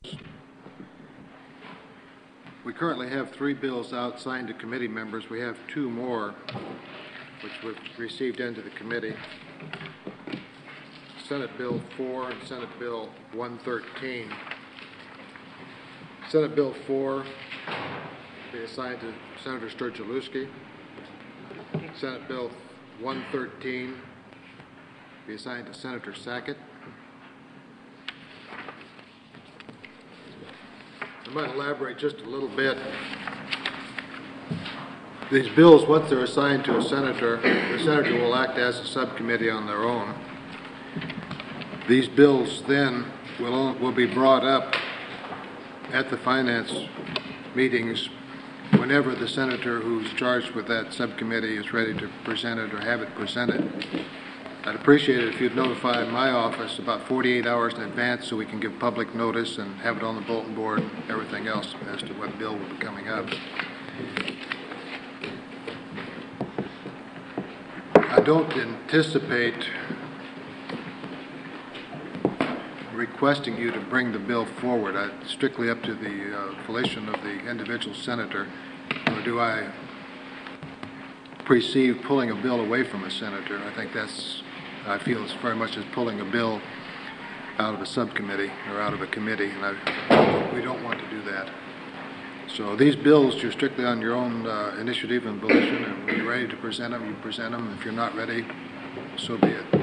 We currently have 3 bills out signed to committee members. We have 2 more which were received into the committee. Senate Bill 4 and Senate Bill 113. Senate Bill 4 be assigned to Senator Sturgielewski. Senate Bill 113 be assigned to Senator Sackett. I might elaborate just a little bit. These bills, once they're assigned to a senator, the senator will act as a subcommittee on their own. These bills then will be brought up at the finance meetings whenever the senator who's charged with that subcommittee is ready to present it or have it presented. I'd appreciate it if you'd notify my office about 48 hours in advance so we can give public notice and have it on the bulletin board and everything else as to what bill will be coming up. I don't anticipate requesting you to bring the bill forward. It's strictly up to the volition of the individual senator. Or do I perceive pulling a bill away from a senator? I feel it's very much as pulling a bill out of a subcommittee or out of a committee, and we don't want to do that. So these bills, you're strictly on your own initiative and volition, and when you're ready to present them, you present them. If you're not ready, so be it.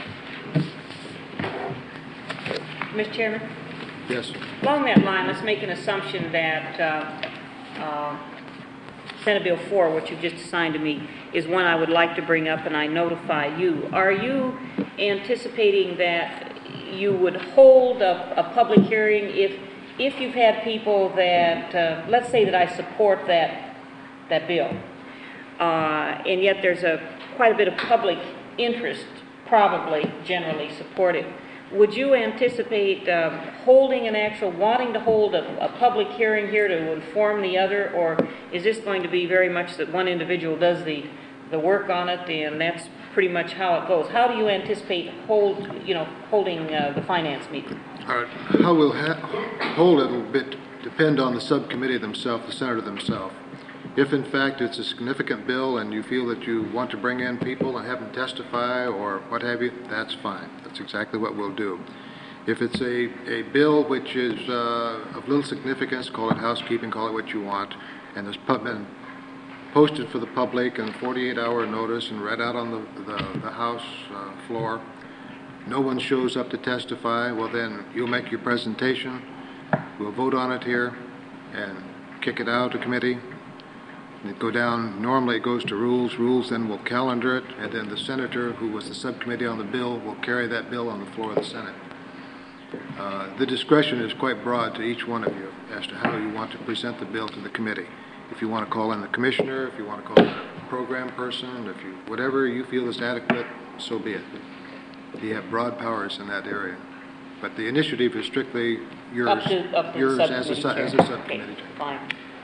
Mr. Chairman? Yes. Along that line, let's make an assumption that Senate Bill 4, which you've just assigned to me, is one I would like to bring up, and I notify you. Are you anticipating that you would hold a public hearing if you've had people that, let's say that I support that bill, and yet there's quite a bit of public interest, probably generally supportive? Would you anticipate holding wanting to hold a public hearing here to inform the other, or is this going to be very much that one individual does the work on it, and that's pretty much how it goes? How do you anticipate holding the finance meeting? All right. How we'll hold it will depend on the subcommittee themselves, the senator themselves. If in fact it's a significant bill and you feel that you want to bring in people and have them testify or what have you, that's fine. That's exactly what we'll do. If it's a bill which is of little significance, call it housekeeping, call it what you want, and it's been posted for the public and 48-hour notice and read out on the House floor, no one shows up to testify, well then you'll make your presentation, we'll vote on it here and kick it out to committee. It go down, normally it goes to rules then will calendar it, and then the senator who was the subcommittee on the bill will carry that bill on the floor of the Senate. The discretion is quite broad to each one of you as to how you want to present the bill to the committee. If you want to call in the commissioner, if you want to call in a program person, whatever you feel is adequate, so be it. You have broad powers in that area. But the initiative is strictly yours, up to yours as a subcommittee. Okay, fine.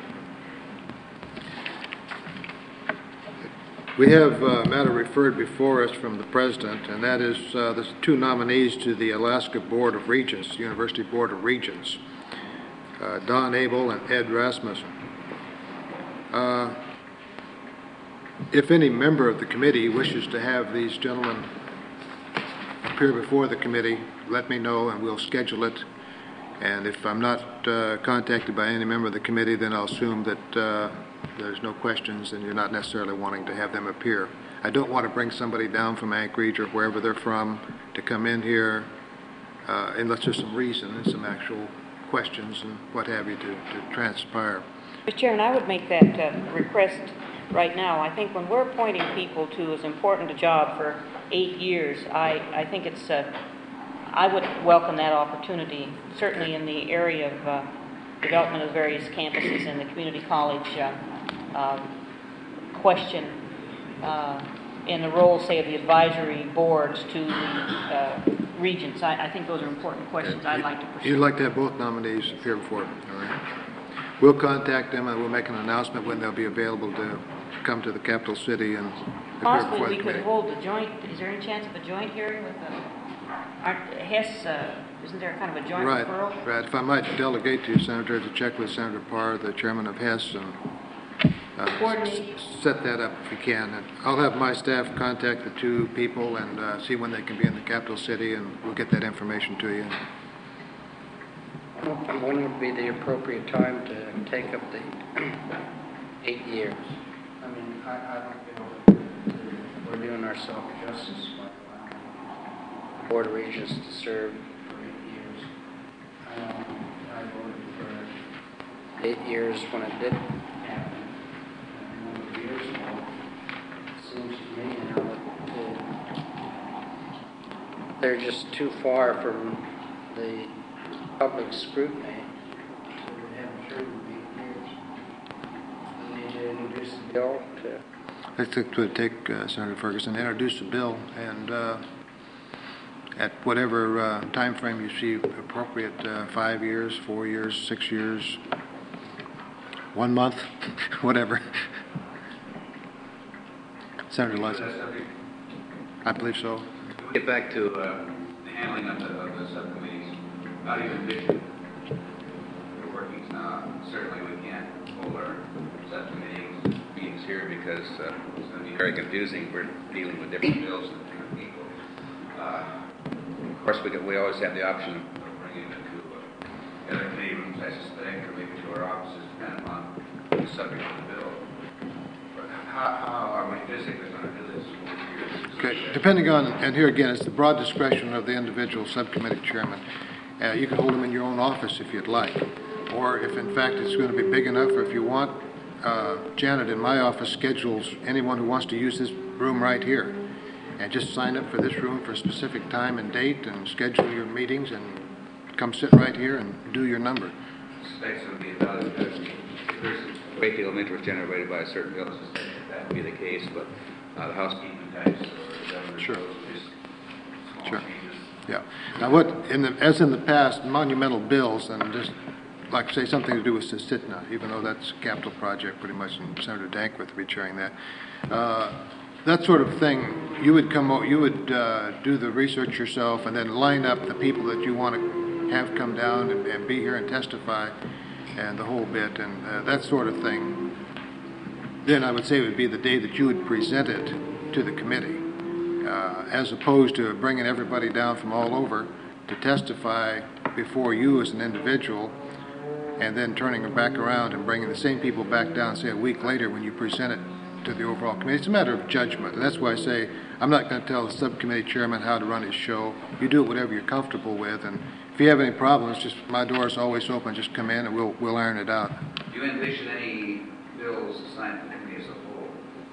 We have a matter referred before us from the President, and that is the 2 nominees to the Alaska Board of Regents, University Board of Regents, Don Abel and Ed Rasmussen. If any member of the committee wishes to have these gentlemen appear before the committee, let me know and we'll schedule it. And if I'm not contacted by any member of the committee, then I'll assume that there's no questions and you're not necessarily wanting to have them appear. I don't want to bring somebody down from Anchorage or wherever they're from to come in here unless there's some reason and some actual questions and what have you to transpire. Mr. Chairman, I would make that request right now. I think when we're appointing people to as important a job for 8 years, I think it's I would welcome that opportunity, certainly in the area of development of various campuses and the community college question in the role, say, of the advisory boards to the regents. I think those are important questions I'd like to pursue. You'd like to have both nominees appear before them, all right? We'll contact them and we'll make an announcement when they'll be available to come to the capital city and appear before the committee. Possibly we could hold a joint, is there any chance of a joint hearing with Hess Isn't there kind of a joint Right, referral? right. If I might delegate to you, Senator, to check with Senator Parr, the chairman of HES, and Coordinate. set that up if you can. And I'll have my staff contact the two people and see when they can be in the capital city, and we'll get that information to you. When would be the appropriate time to take up the 8 years? I mean, I don't feel we're doing ourselves justice by allowing the Board of Regents to serve for 8 years. I voted for 8 years when it did happen. And a number of years ago, it seems to me now that they're just too far from the public scrutiny, so we haven't served in 8 years. We need to introduce the bill to. I think it would take Senator Ferguson introduce the bill, and at whatever time frame you see appropriate, 5 years, 4 years, 6 years, 1 month, whatever. Senator Lyson. I believe so. Get back to the handling of the subcommittees. How do you envision the workings now? Certainly we can't hold our subcommittee meetings here because it's going to be very confusing. We're dealing with different bills and different people. Of course, we always have the option of bringing it to other committee rooms, I suspect, or maybe to our offices, depending on the subject of the bill. But how are we physically going to do this? Okay, depending on, and here again, it's the broad discretion of the individual subcommittee chairman. You can hold them in your own office if you'd like, or if in fact it's going to be big enough, or if you want, Janet in my office schedules anyone who wants to use this room right here, and just sign up for this room for a specific time and date, and schedule your meetings, and come sit right here and do your number. Suspects it would be about it because there's a great deal of interest generated by a certain bill. That would be the case, but the housekeeping types or the governor's Sure. bills, just small Sure. changes. Yeah. Now, as in the past, monumental bills, and just like say something to do with Susitna, even though that's a capital project, pretty much, and Senator Dankworth will be chairing that. That sort of thing, you would do the research yourself, and then line up the people that you want to have come down and be here and testify, and the whole bit, and that sort of thing. Then I would say it would be the day that you would present it to the committee. As opposed to bringing everybody down from all over to testify before you as an individual, and then turning it back around and bringing the same people back down, say, a week later when you present it to the overall committee. It's a matter of judgment, and that's why I say I'm not going to tell the subcommittee chairman how to run his show. You do it whatever you're comfortable with, and if you have any problems, just my door is always open. Just come in and we'll iron it out. Do you envision any bills assigned to the committee as a whole?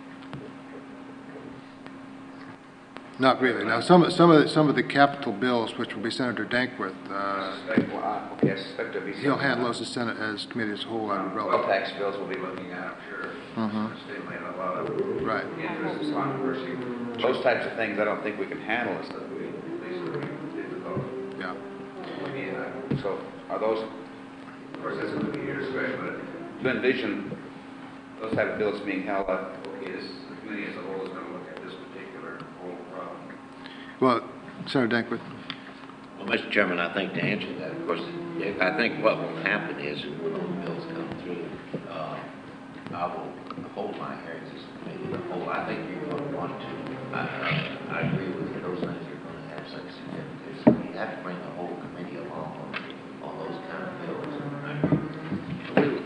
Not really. Now, some of the capital bills, which will be Senator Dankworth, I suspect there'll be some. he'll handle those as committee as a whole. I would Oil relative. tax bills we'll be looking at, I'm sure. Stimulate a lot of Right. interest and controversy. Those types of things I don't think we can handle as the least difficult. Yeah. So are those, of course, that's going to be your discretion, but to envision those type of bills being held up, okay, the committee as a whole is going to look at this particular whole problem. Well, Senator Dankworth. Well, Mr. Chairman, I think to answer that, of course, I think what will happen is when those bills come through, I will hold my hearings as a committee of the whole. I think you're going to want to. I agree with you. Those things are going to have such significance. So you have to bring the whole committee along on those kind of bills. I agree.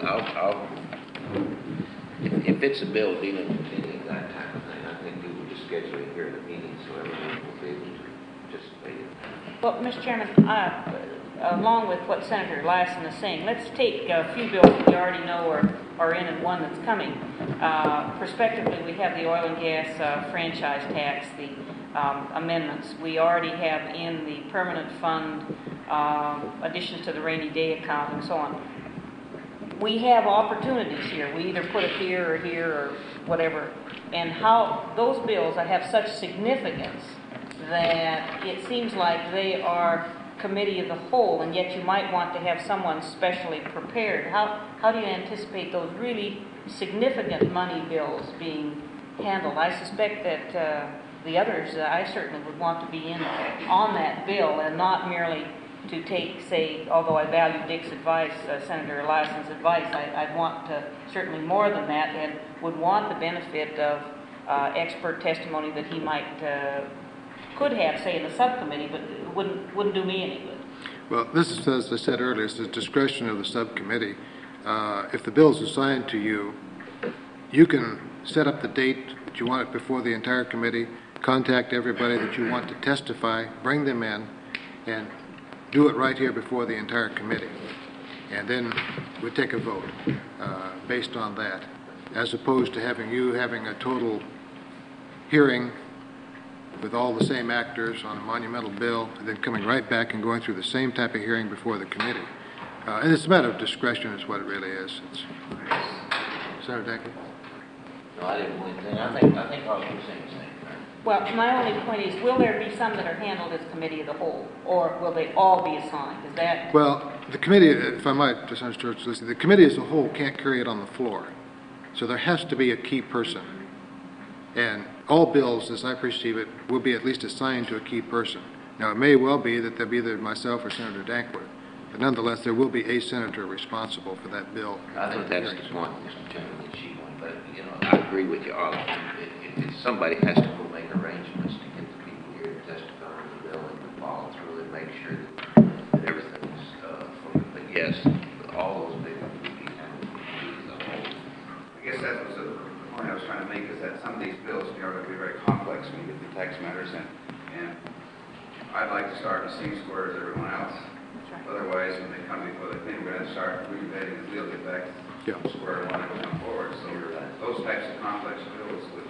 If it's a bill dealing with any of that type of thing, I think we will just schedule it here at the meeting so everyone will be able to participate in that. Well, Mr. Chairman, along with what Senator Lassen is saying, let's take a few bills that we already know are in and one that's coming. Prospectively, we have the oil and gas franchise tax, the amendments. We already have in the permanent fund additions to the rainy day account and so on. We have opportunities here. We either put it here or whatever. And how those bills that have such significance that it seems like they are committee of the whole, and yet you might want to have someone specially prepared. How do you anticipate those really significant money bills being handled? I suspect that the others, I certainly would want to be in on that bill and not merely to take, say, although I value Dick's advice, Senator Eliason's advice, I'd want certainly more than that, and would want the benefit of expert testimony that he might, could have, say, in the subcommittee, but it wouldn't do me any good. Well, this is, as I said earlier, it's the discretion of the subcommittee. If the bill is assigned to you, you can set up the date that you want it before the entire committee, contact everybody that you want to testify, bring them in, and do it right here before the entire committee. And then we take a vote based on that, as opposed to having a total hearing with all the same actors on a monumental bill, and then coming right back and going through the same type of hearing before the committee. And it's a matter of discretion is what it really is. Senator Dankey? No, I didn't want anything. I think all you're saying is the same. Well, my only point is, will there be some that are handled as committee of the whole, or will they all be assigned? Is that... Well, the committee, if I might, just Senator Church, the committee as a whole can't carry it on the floor. So there has to be a key person. And all bills, as I perceive it, will be at least assigned to a key person. Now, it may well be that there'll be either myself or Senator Dankworth, but nonetheless, there will be a senator responsible for that bill. I think that's the point, Mr. Chairman, that she wanted. But, I agree with you all. Somebody has to go make arrangements to get the people here to testify on the bill and to follow through and make sure that everything's fully. But yes, all those big ones would be handled as a whole. I guess that was the point I was trying to make, is that some of these bills are going to be very complex when you get the tax matters in. And I'd like to start in the same square as everyone else. Otherwise, when they come before the committee, we're going to start revetting the deal, get back to square one and come forward. So those types of complex bills, which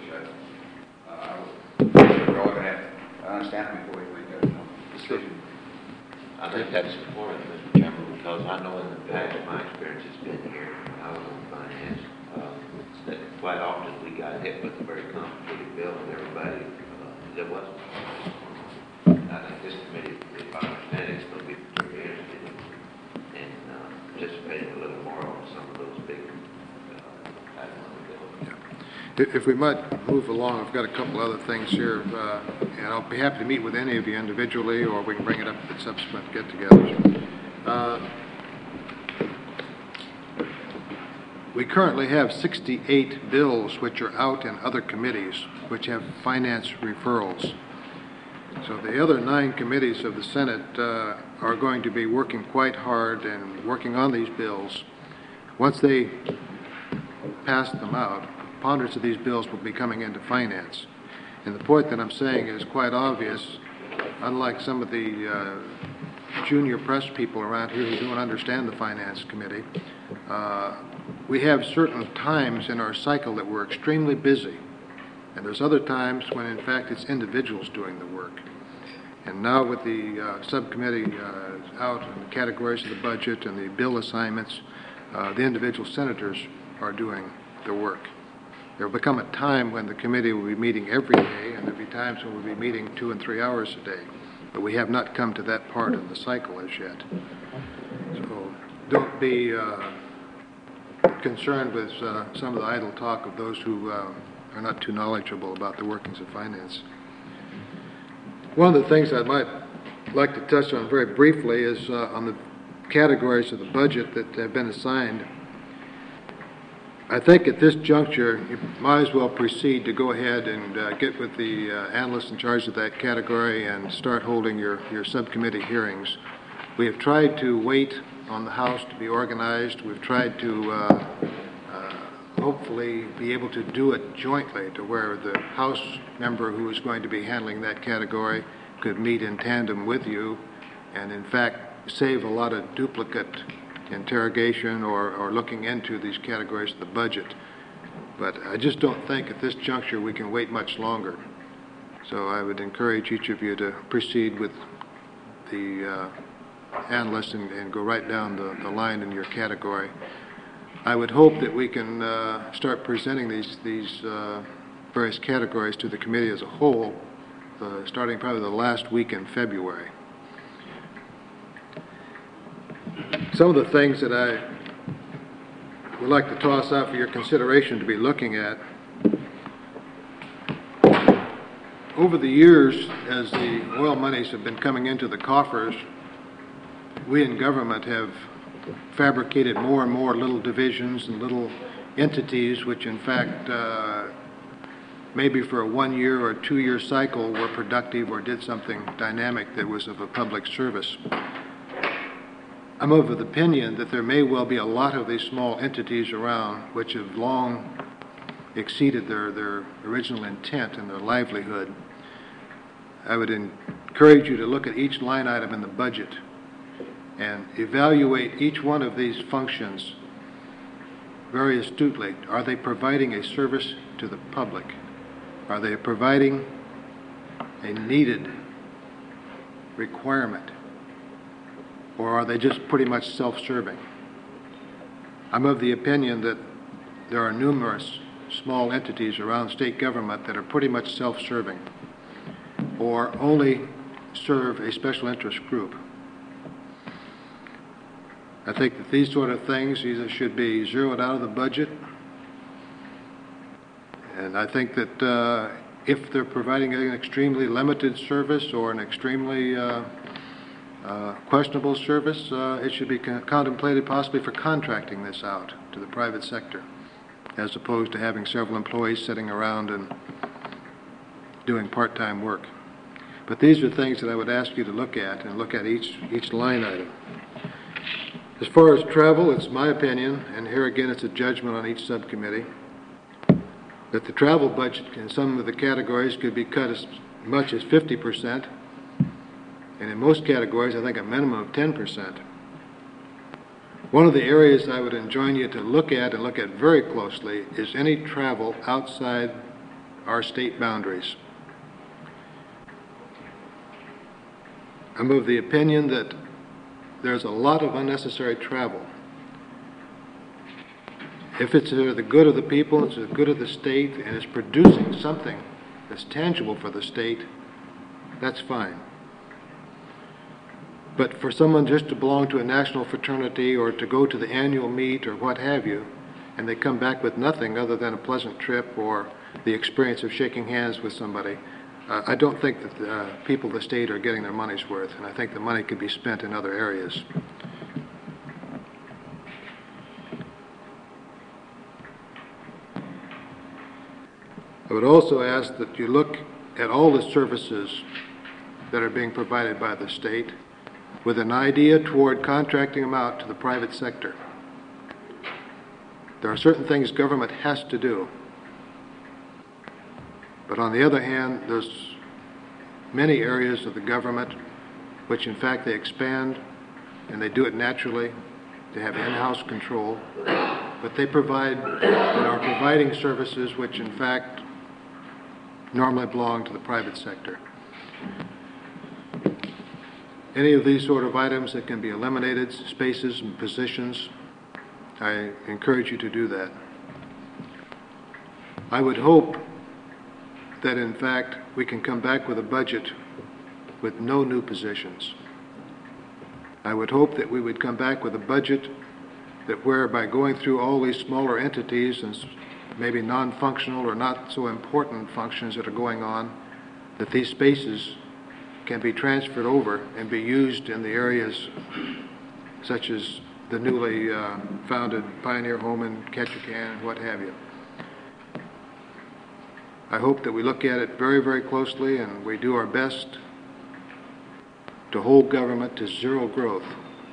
we're all going to have to understand before we make a decision. I think that's important, Mr. Chairman, because I know in the past, my experience has been here when I was on finance, that quite often we got hit with a very complicated bill and everybody, there wasn't. I think this committee, if I understand it, is going to be very interested in participating a little more on some of those big bills. If we might move along, I've got a couple other things here, and I'll be happy to meet with any of you individually, or we can bring it up at subsequent get-togethers. We currently have 68 bills which are out in other committees which have finance referrals. So the other 9 committees of the Senate are going to be working quite hard and working on these bills. Once they pass them out, preponderance of these bills will be coming into finance. And the point that I'm saying is quite obvious. Unlike some of the junior press people around here who don't understand the finance committee, we have certain times in our cycle that we're extremely busy. And there's other times when, in fact, it's individuals doing the work. And now with the subcommittee out in the categories of the budget and the bill assignments, the individual senators are doing the work. There will become a time when the committee will be meeting every day, and there will be times when we'll be meeting 2 and 3 hours a day. But we have not come to that part of the cycle as yet. So don't be concerned with some of the idle talk of those who are not too knowledgeable about the workings of finance. One of the things I might like to touch on very briefly is on the categories of the budget that have been assigned. I think at this juncture, you might as well proceed to go ahead and get with the analysts in charge of that category and start holding your subcommittee hearings. We have tried to wait on the House to be organized. We've tried to hopefully be able to do it jointly to where the House member who is going to be handling that category could meet in tandem with you and in fact save a lot of duplicate interrogation or looking into these categories of the budget. But I just don't think at this juncture we can wait much longer. So I would encourage each of you to proceed with the analysts and go right down the line in your category. I would hope that we can start presenting these various categories to the committee as a whole, starting probably the last week in February. Some of the things that I would like to toss out for your consideration to be looking at. Over the years, as the oil monies have been coming into the coffers, we in government have fabricated more and more little divisions and little entities which in fact maybe for a 1 year or 2 year cycle were productive or did something dynamic that was of a public service. I'm of the opinion that there may well be a lot of these small entities around which have long exceeded their original intent and their livelihood. I would encourage you to look at each line item in the budget and evaluate each one of these functions very astutely. Are they providing a service to the public? Are they providing a needed requirement? Or are they just pretty much self-serving? I'm of the opinion that there are numerous small entities around state government that are pretty much self-serving or only serve a special interest group. I think that these sort of things either should be zeroed out of the budget, and I think that if they're providing an extremely limited service or an extremely questionable service, it should be contemplated possibly for contracting this out to the private sector, as opposed to having several employees sitting around and doing part-time work. But these are things that I would ask you to look at and look at each line item. As far as travel, it's my opinion, and here again it's a judgment on each subcommittee, that the travel budget in some of the categories could be cut as much as 50%, and in most categories I think a minimum of 10%. One of the areas I would enjoin you to look at and look at very closely is any travel outside our state boundaries. I'm of the opinion that there's a lot of unnecessary travel. If it's the good of the people, it's the good of the state, and it's producing something that's tangible for the state, that's fine. But for someone just to belong to a national fraternity or to go to the annual meet or what have you, and they come back with nothing other than a pleasant trip or the experience of shaking hands with somebody, I don't think that the people of the state are getting their money's worth, and I think the money could be spent in other areas. I would also ask that you look at all the services that are being provided by the state with an idea toward contracting them out to the private sector. There are certain things government has to do. But on the other hand, there's many areas of the government which in fact they expand and they do it naturally. They have in-house control, but they are providing services which in fact normally belong to the private sector. Any of these sort of items that can be eliminated, spaces and positions, I encourage you to do that. I would hope that in fact we can come back with a budget with no new positions. I would hope that we would come back with a budget that whereby going through all these smaller entities and maybe non-functional or not so important functions that are going on, that these spaces can be transferred over and be used in the areas such as the newly founded Pioneer Home in Ketchikan and what have you. I hope that we look at it very, very closely and we do our best to hold government to zero growth.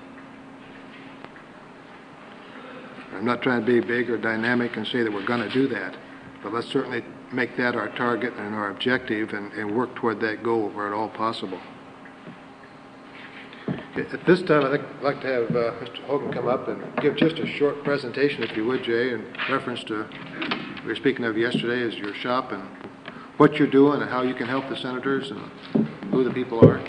I'm not trying to be big or dynamic and say that we're going to do that, but let's certainly make that our target and our objective and work toward that goal where at all possible. At this time, I'd like to have Mr. Hogan come up and give just a short presentation, if you would, Jay, in reference to we were speaking of yesterday as your shop and what you're doing and how you can help the senators and who the people are.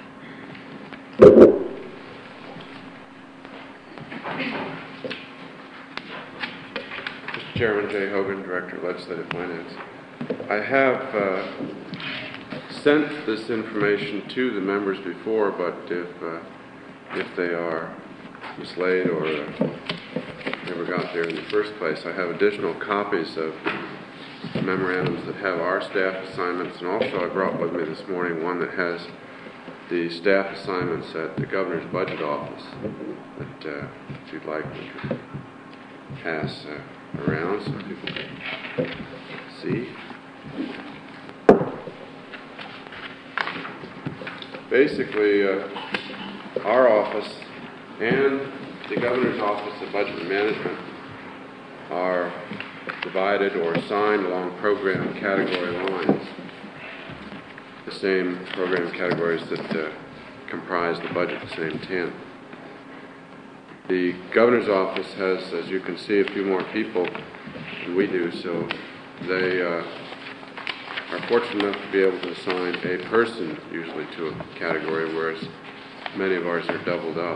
Mr. Chairman, Jay Hogan, Director of Legislative Finance. I have sent this information to the members before, but if they are mislaid or never got there in the first place, I have additional copies of memorandums that have our staff assignments, and also I brought with me this morning one that has the staff assignments at the Governor's Budget Office that if you'd like, we could pass around so people can see. Basically, our office and the Governor's Office of Budget and Management are divided or assigned along program category lines, the same program categories that comprise the budget, the same 10. The Governor's Office has, as you can see, a few more people than we do, so they are fortunate enough to be able to assign a person usually to a category, whereas many of ours are doubled up.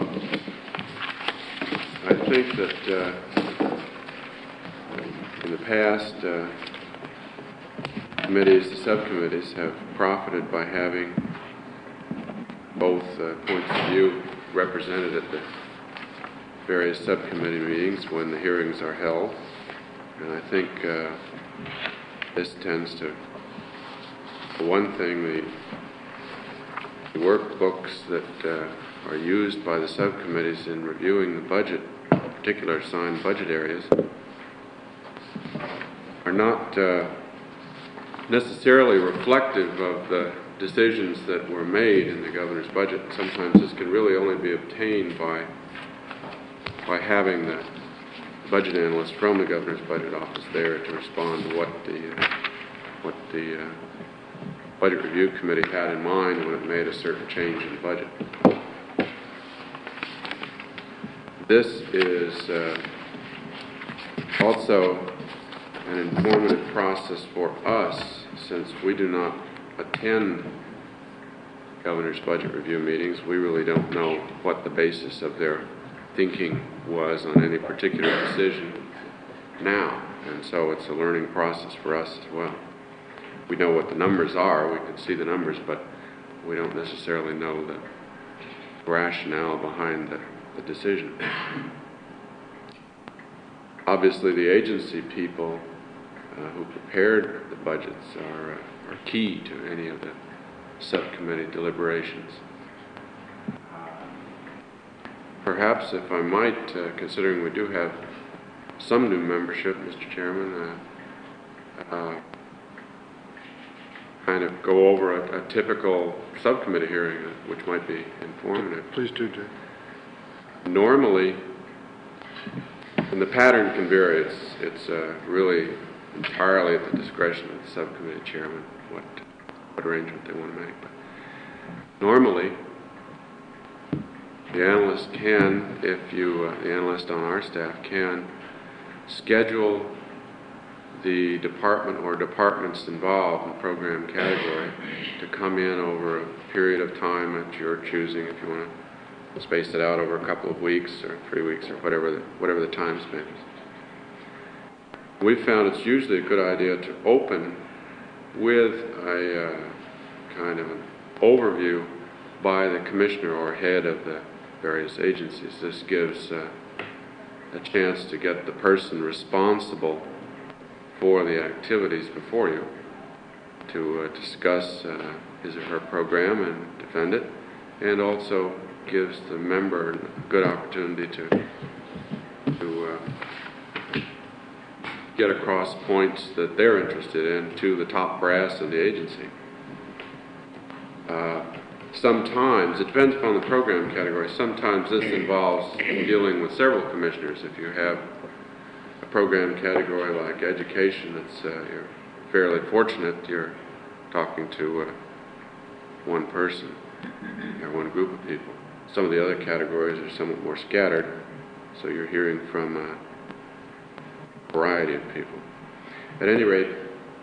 I think that in the past, committees, the subcommittees, have profited by having both points of view represented at the various subcommittee meetings when the hearings are held. And I think this tends to, for one thing, the workbooks that are used by the subcommittees in reviewing the budget, particular assigned budget areas, are not necessarily reflective of the decisions that were made in the governor's budget. Sometimes this can really only be obtained by having the budget analyst from the governor's budget office there to respond to what the budget review committee had in mind when it made a certain change in the budget. This is also an informative process for us, since we do not attend governor's budget review meetings. We really don't know what the basis of their thinking was on any particular decision now, and so it's a learning process for us as well. We know what the numbers are, we can see the numbers, but we don't necessarily know the rationale behind the decision. Obviously, the agency people who prepared the budgets are key to any of the subcommittee deliberations. Perhaps, if I might, considering we do have some new membership, Mr. Chairman, kind of go over a typical subcommittee hearing, which might be informative. Please do, Jay. Normally, and the pattern can vary, it's really entirely at the discretion of the subcommittee chairman what arrangement they want to make. But normally, the analyst can, the analyst on our staff can schedule the department or departments involved in the program category to come in over a period of time at your choosing, if you want to space it out over a couple of weeks or 3 weeks or whatever the time span is. We found it's usually a good idea to open with a kind of an overview by the commissioner or head of the various agencies. This gives a chance to get the person responsible for the activities before you to discuss his or her program and defend it, and also gives the member a good opportunity to get across points that they're interested in to the top brass of the agency. Sometimes, it depends upon the program category, sometimes this involves dealing with several commissioners. If you have a program category like education, you're fairly fortunate you're talking to one person or one group of people. Some of the other categories are somewhat more scattered, so you're hearing from a variety of people. At any rate,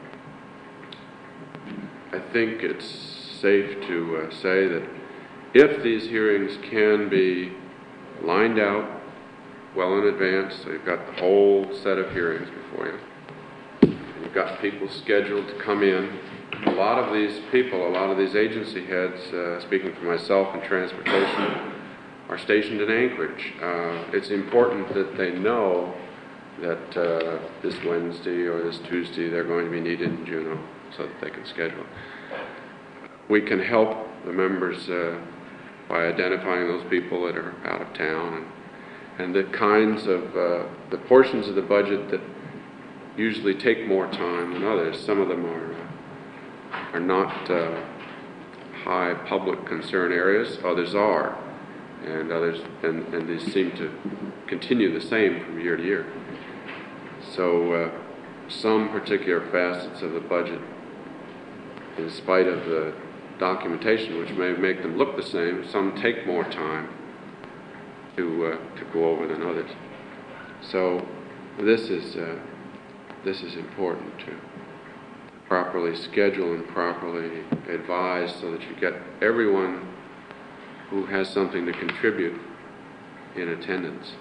I think it's safe to say that if these hearings can be lined out well in advance, so you've got the whole set of hearings before you, and you've got people scheduled to come in. A lot of these people, a lot of these agency heads, speaking for myself in transportation, are stationed in Anchorage. It's important that they know that this Wednesday or this Tuesday they're going to be needed in Juneau so that they can schedule. We can help the members by identifying those people that are out of town and the kinds of, the portions of the budget that usually take more time than others. Some of them are not high public concern areas, others are, and these seem to continue the same from year to year. So some particular facets of the budget, in spite of the documentation, which may make them look the same, some take more time to go over than others. So this is important to properly schedule and properly advise so that you get everyone who has something to contribute in attendance.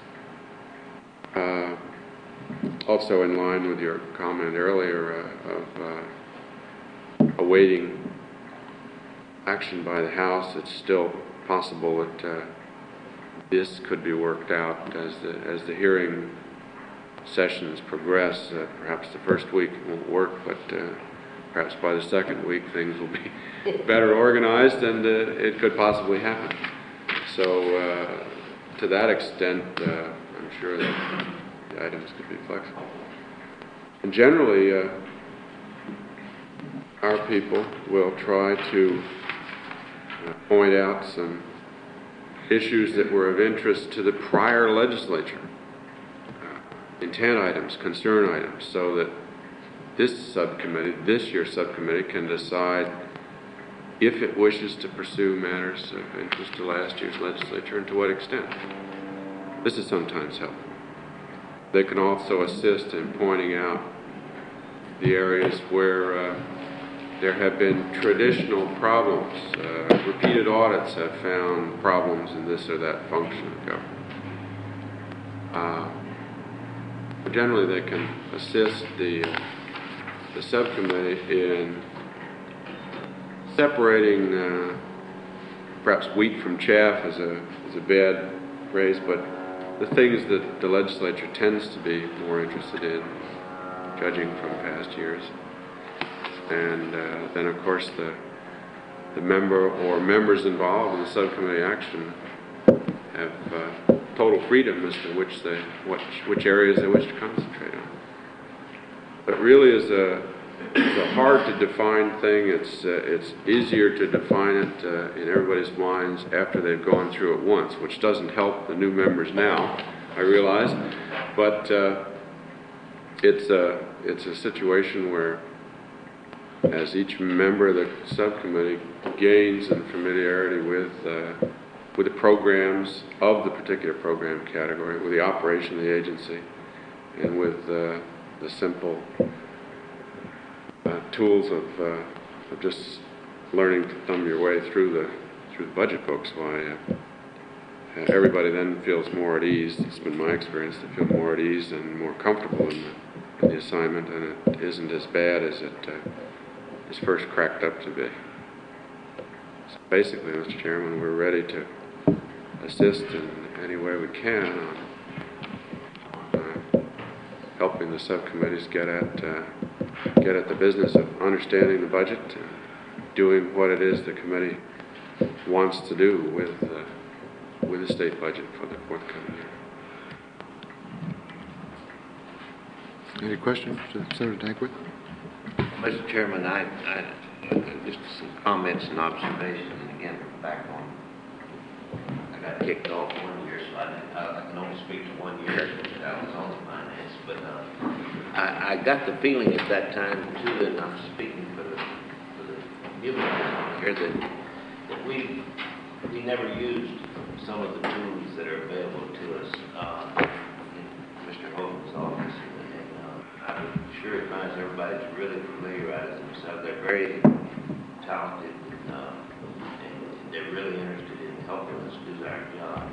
Also in line with your comment earlier of awaiting action by the House, it's still possible that this could be worked out as the hearing sessions progress. Perhaps the first week won't work, but perhaps by the second week things will be better organized and it could possibly happen. So to that extent, I'm sure that the items could be flexible. And generally, our people will try to point out some issues that were of interest to the prior legislature, intent items, concern items, so that this year's subcommittee can decide if it wishes to pursue matters of interest to last year's legislature and to what extent. This is sometimes helpful. They can also assist in pointing out the areas where there have been traditional problems. Repeated audits have found problems in this or that function of government. But generally, they can assist the subcommittee in separating perhaps wheat from chaff is a bad phrase, but the things that the legislature tends to be more interested in, judging from past years. And then, of course, the member or members involved in the subcommittee action have total freedom as to which areas they wish to concentrate on. But really is a hard to define thing. It's easier to define it in everybody's minds after they've gone through it once, which doesn't help the new members now, I realize. But it's a situation where, as each member of the subcommittee gains in familiarity with the programs of the particular program category, with the operation of the agency, and with the simple tools of just learning to thumb your way through the budget books, why everybody then feels more at ease. It's been my experience to feel more at ease and more comfortable in the assignment, and it isn't as bad as it is first cracked up to be. So basically, Mr. Chairman, we're ready to assist in any way we can on helping the subcommittees get at the business of understanding the budget, doing what it is the committee wants to do with the state budget for the forthcoming year. Any questions, Senator Danquith? Mr. Chairman, I just some comments and observations, and again, back on, I got kicked off 1 year, so I can only speak to 1 year, because I was on the finance, but I got the feeling at that time, too, and I'm speaking for the new members here, that we never used some of the tools that are available to us in Mr. Hogan's office. I would sure advise everybody to really familiarize themselves. They're very talented and they're really interested in helping us do our job.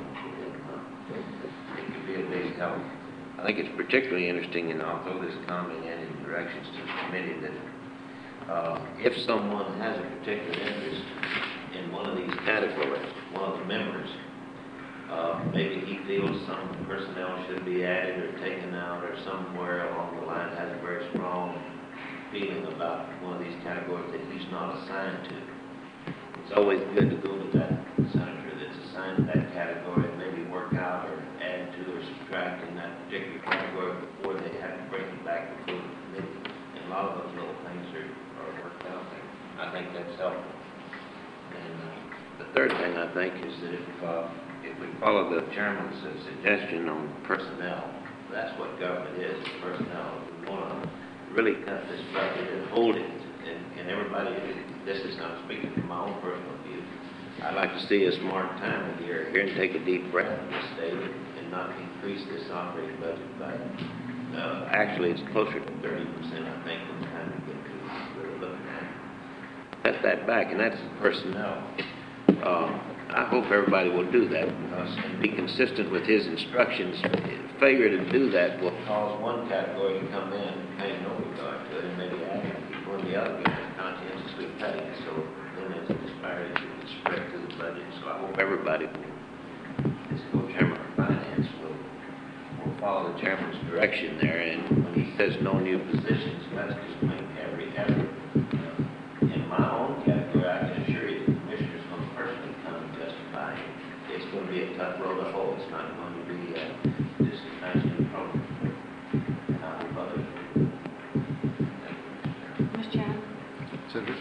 It could be a big help. I think it's particularly interesting, and I'll throw this comment in directions to the committee, that if someone has a particular interest in one of these categories, one of the members, maybe he feels some personnel should be added or taken out, or somewhere along the line has a very strong feeling about one of these categories that he's not assigned to. it's always good to go to that senator that's assigned to that category and maybe work out or add to or subtract in that particular category before they have to bring it back before the committee. And a lot of those little things are worked out there. I think that's helpful. And the third thing I think is that if we follow the chairman's suggestion on personnel, that's what government is, personnel. If we want to really cut this budget and hold it, and everybody, this is not speaking from my own personal view, I'd like to see us mark time of year here and take a deep breath in this state and not increase this operating budget by, actually it's closer to 30%, I think, by the time we get to really looking at it. Cut that back, and that's personnel. I hope everybody will do that and be consistent with his instructions. Failure to do that will cause one category to come in paying no regard to it and maybe adding people in the other guys conscientiously cutting it. So then there's a disparity that can spread through the budget. So I hope everybody, this co-chairman of finance, will follow the chairman's direction there. And when he says no new positions, let's just make every effort. In my own category, I can assure you the commissioners will personally come and justify it. It's going to be a tough road to hoe. It's not going to be just a nice new program. And I hope others will. Thank you, Mr. Chairman. Senator?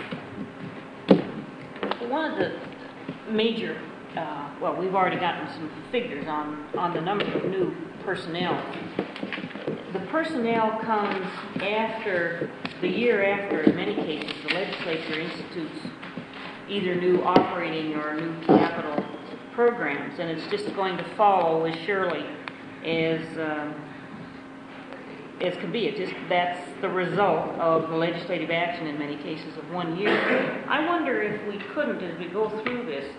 One of the major, well, we've already gotten some figures on the number of new personnel. The personnel comes after, the year after, in many cases, the legislature institutes either new operating or new capital programs, and it's just going to follow as surely as can be. It just, that's the result of the legislative action in many cases of 1 year. I wonder if we couldn't, as we go through this,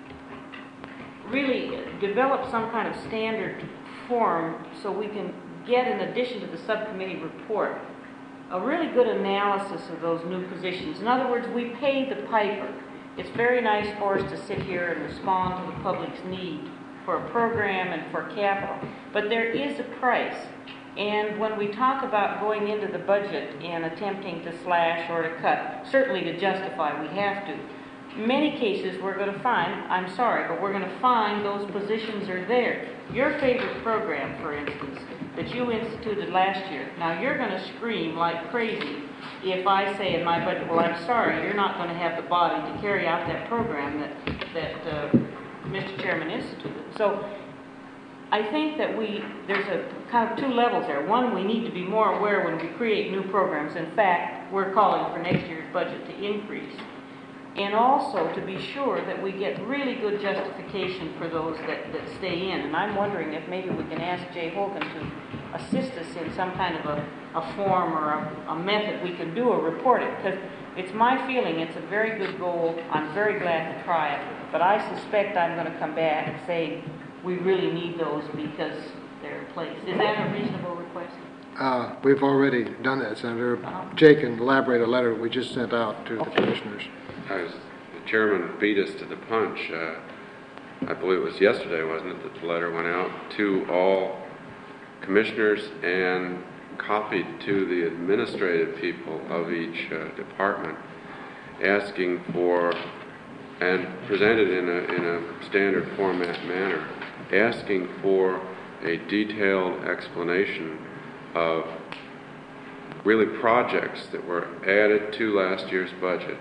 really develop some kind of standard form so we can get, in addition to the subcommittee report, a really good analysis of those new positions. In other words, we pay the piper. It's very nice for us to sit here and respond to the public's need for a program and for capital, but there is a price. And when we talk about going into the budget and attempting to slash or to cut, certainly to justify, we have to. In many cases, we're going to find, I'm sorry, but we're going to find those positions are there. Your favorite program, for instance, that you instituted last year, now you're going to scream like crazy if I say in my budget, well, I'm sorry, you're not going to have the body to carry out that program that Mr. Chairman instituted. So I think that there's a kind of two levels there. One, we need to be more aware when we create new programs. In fact, we're calling for next year's budget to increase. And also to be sure that we get really good justification for those that stay in. And I'm wondering if maybe we can ask Jay Hogan to assist us in some kind of a form or a method we can do or report it. Because it's my feeling it's a very good goal. I'm very glad to try it. But I suspect I'm going to come back and say we really need those because they're in place. Is that a reasonable request? We've already done that, Senator. Jay can elaborate a letter we just sent out to the commissioners. As the chairman beat us to the punch, I believe it was yesterday, wasn't it, that the letter went out to all commissioners and copied to the administrative people of each department, asking for, and presented in a standard format manner, asking for a detailed explanation of really projects that were added to last year's budget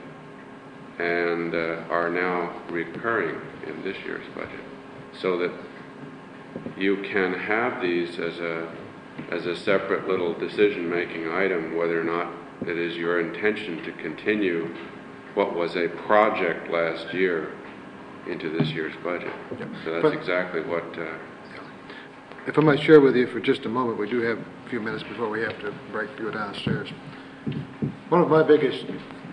and are now recurring in this year's budget, so that you can have these as a separate little decision-making item, whether or not it is your intention to continue what was a project last year into this year's budget. Yep. So that's exactly what... If I might share with you for just a moment, we do have a few minutes before we have to break to go downstairs. One of my biggest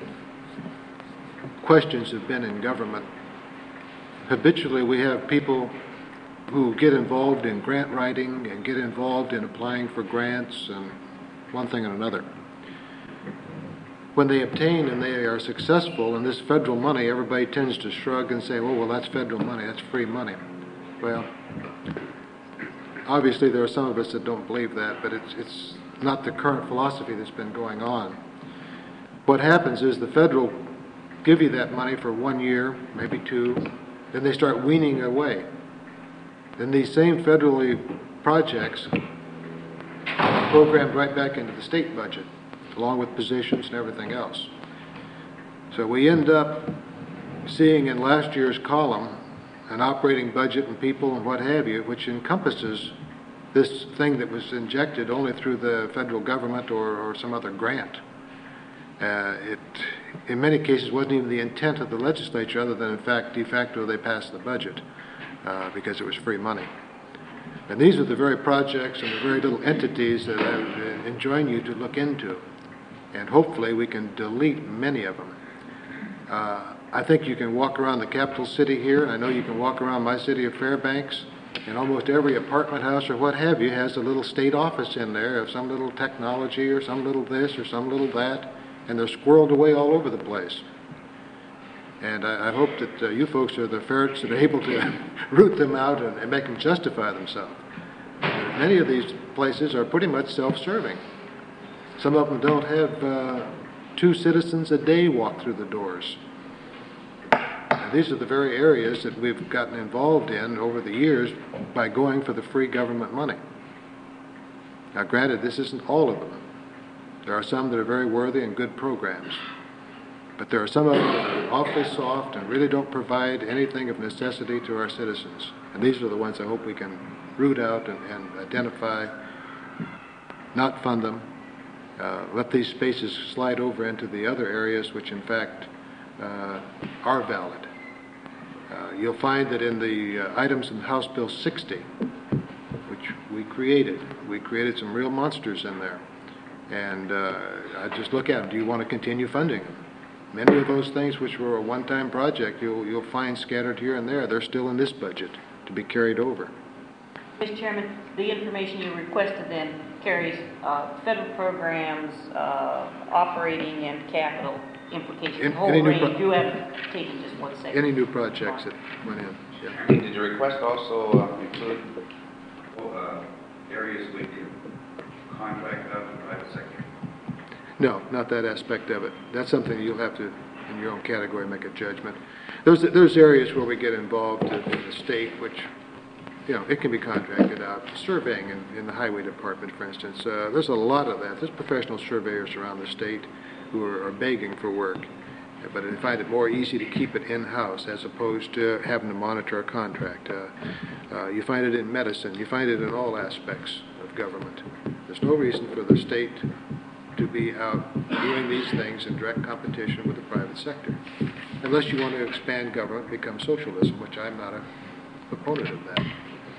questions have been in government. Habitually, we have people who get involved in grant writing and get involved in applying for grants and one thing and another. When they obtain and they are successful in this federal money, everybody tends to shrug and say, well, that's federal money, that's free money. Well, obviously there are some of us that don't believe that, but it's not the current philosophy that's been going on. What happens is the federal give you that money for 1 year, maybe 2, then they start weaning away. Then these same federally projects are programmed right back into the state budget, along with positions and everything else. So we end up seeing in last year's column an operating budget and people and what have you, which encompasses this thing that was injected only through the federal government or some other grant. It, in many cases, wasn't even the intent of the legislature, other than, in fact, de facto, they passed the budget because it was free money. And these are the very projects and the very little entities that I enjoin you to look into. And hopefully we can delete many of them. I think you can walk around the capital city here, and I know you can walk around my city of Fairbanks, and almost every apartment house or what have you has a little state office in there of some little technology or some little this or some little that, and they're squirreled away all over the place. And I hope that you folks are the ferrets that are able to root them out and make them justify themselves. Many of these places are pretty much self-serving. Some of them don't have 2 citizens a day walk through the doors. And these are the very areas that we've gotten involved in over the years by going for the free government money. Now, granted, this isn't all of them. There are some that are very worthy and good programs. But there are some of them that are awfully soft and really don't provide anything of necessity to our citizens. And these are the ones I hope we can root out and identify, not fund them, let these spaces slide over into the other areas which in fact are valid. You'll find that in the items in House Bill 60, which we created some real monsters in there. And I just look at them. Do you want to continue funding them? Many of those things which were a one-time project, you'll find scattered here and there. They're still in this budget to be carried over. Mr. Chairman, the information you requested then carries federal programs, operating and capital implications. The whole range. You haven't taken just one second. Any new projects that went in. Yeah. Did the request also include areas we could contract out in the private sector? No, not that aspect of it. That's something you'll have to, in your own category, make a judgment. There's areas where we get involved in the state, which, you know, it can be contracted out. Surveying in the highway department, for instance, there's a lot of that. There's professional surveyors around the state who are begging for work, but I find it more easy to keep it in-house as opposed to having to monitor a contract. You find it in medicine. You find it in all aspects of government. There's no reason for the state to be out doing these things in direct competition with the private sector, unless you want to expand government, become socialism, which I'm not a proponent of that.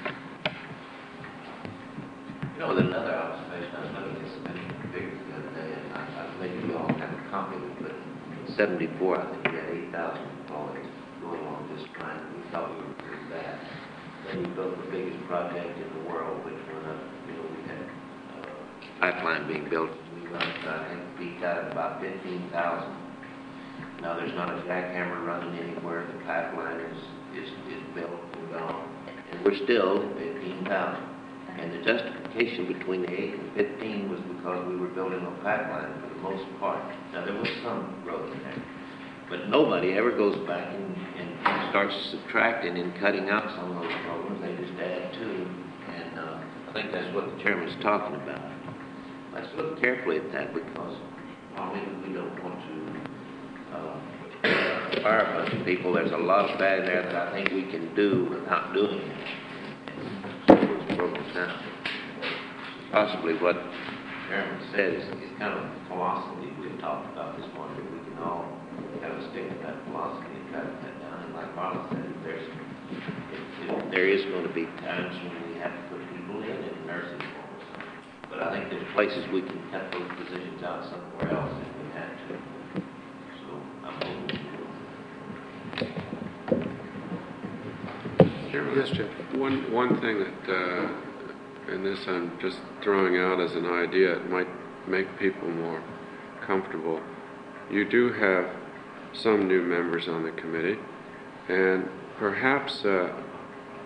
You know, there's another observation. I was looking at some figures the other day, and I maybe you all have a copy of it, but in 74, I think we had 8,000 employees going on this plan. We thought we were pretty bad. Then you built the biggest project in the world, which went up, you know, we had pipeline being built. I think peaked out at about 15,000. Now there's not a jackhammer running anywhere. The pipeline is built and gone, and we're still at 15,000. And the justification between the 8 and 15 was because we were building a pipeline for the most part. Now there was some growth in there, but nobody ever goes back and starts subtracting and cutting out some of those programs. They just add to, and I think that's what the chairman's talking about. Let's look carefully at that, because we don't want to fire a bunch of people. There's a lot of bad there that I think we can do without doing it. It's broken down. Possibly what the chairman said is kind of a philosophy we've talked about this morning, that we can all kind of stick to that philosophy and cut that down. And like Marla said, there is going to be times when we have to put people in nursing homes. But I think there's places we can cut those positions out somewhere else if we had to. So I'm hoping. Yes, Jeff. One thing that, and this I'm just throwing out as an idea, it might make people more comfortable. You do have some new members on the committee, and perhaps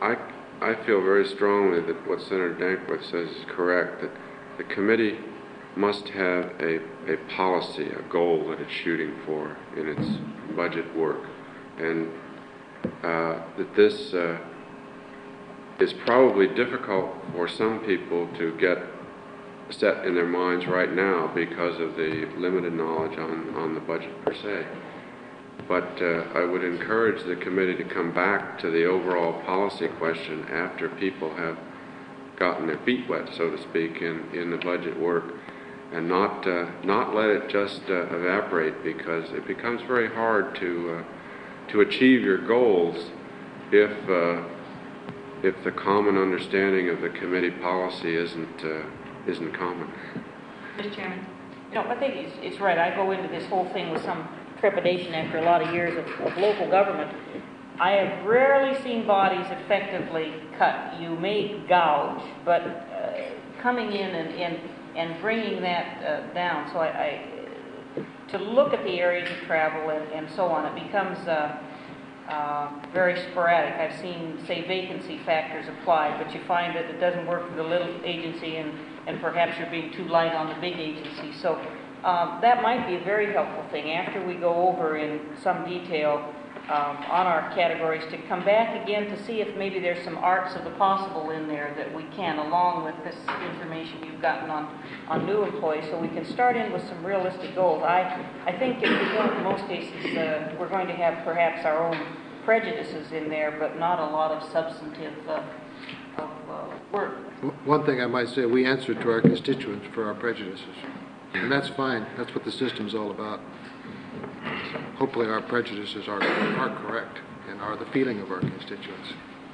I feel very strongly that what Senator Danforth says is correct, that the committee must have a policy, a goal that it's shooting for in its budget work, and that this is probably difficult for some people to get set in their minds right now because of the limited knowledge on the budget per se. But I would encourage the committee to come back to the overall policy question after people have gotten their feet wet, so to speak, in the budget work, and not let it just evaporate, because it becomes very hard to achieve your goals if the common understanding of the committee policy isn't common. Mr. Chairman? No, I think it's right. I go into this whole thing with some trepidation after a lot of years of local government. I have rarely seen bodies effectively cut. You may gouge, but coming in and bringing that down. So to look at the areas of travel and so on, it becomes very sporadic. I've seen, say, vacancy factors applied, but you find that it doesn't work for the little agency, and perhaps you're being too light on the big agency. So that might be a very helpful thing after we go over in some detail on our categories, to come back again to see if maybe there's some arts of the possible in there that we can, along with this information you've gotten on new employees, so we can start in with some realistic goals. I think if we don't, in most cases, we're going to have perhaps our own prejudices in there, but not a lot of substantive work. One thing I might say, we answer to our constituents for our prejudices, and that's fine. That's what the system's all about. Hopefully our prejudices are correct and are the feeling of our constituents.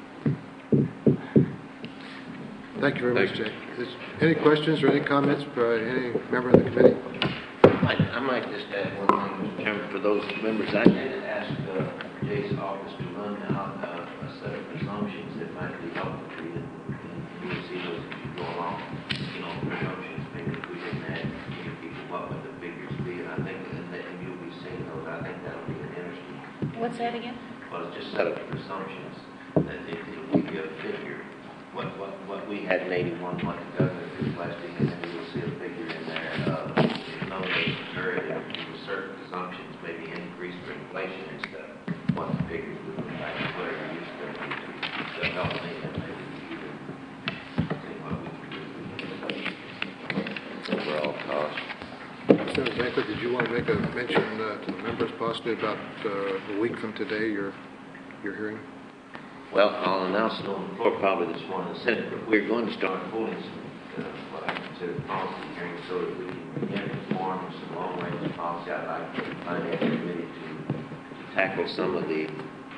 Thank you very much, Jay. Any questions or any comments by any member of the committee? I might just add one thing, Mr. Chairman. For those members, I did ask Jay's office to run out a set of presumptions that might be helpful to you, and you'll see those as you go along. You know, presumptions, maybe if we didn't add people, what would the figures be? And I think that you'll be seeing those. I think that'll be an interesting. What's that again? Well, it's just set of presumptions that if we give a figure, what we had in 81, what the governor requesting, and then you'll see a figure in there. No narrative with certain presumptions, maybe increase for inflation and stuff. What the figures would look like, whatever you still need to help me, and maybe even see what we can do. Overall cost. Senator Banker, did you want to make a mention to the members possibly about a week from today, your hearing? Well, I'll announce it on the floor probably this morning in the Senate, but we're going to start holding some, what I consider policy hearings, so that we can begin to form some long-range policy. I'd like the Finance Committee to tackle some of the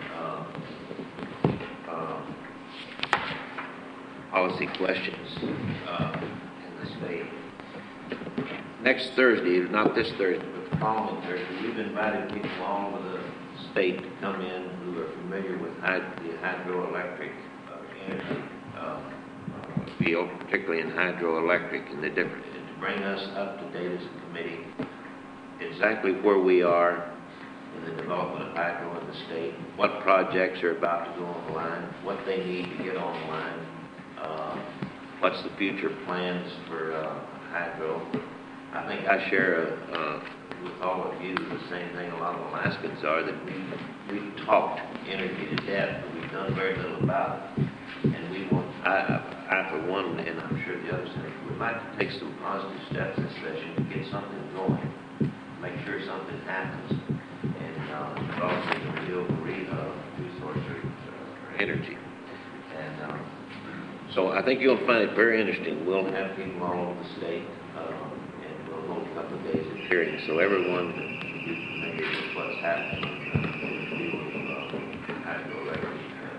policy questions in the state. Next Thursday, not this Thursday, but the following Thursday, we've invited people all over the state to come in who are familiar with the hydroelectric energy field, particularly in hydroelectric and the different, to bring us up to date as a committee exactly where we are in the development of hydro in the state, what projects are about to go on the line, what they need to get on the line, what's the future plans for hydro. I think I share with all of you the same thing a lot of Alaskans are, that we've talked energy to death, but we've done very little about it. And we want, I for one, and I'm sure the others, would like to take some positive steps this session to get something going, make sure something happens, and develop a renewable resource for energy. And so I think you'll find it very interesting. We'll have people all over the state. A couple of days of hearings, so everyone can be familiar with what's happening in the field of hydroelectric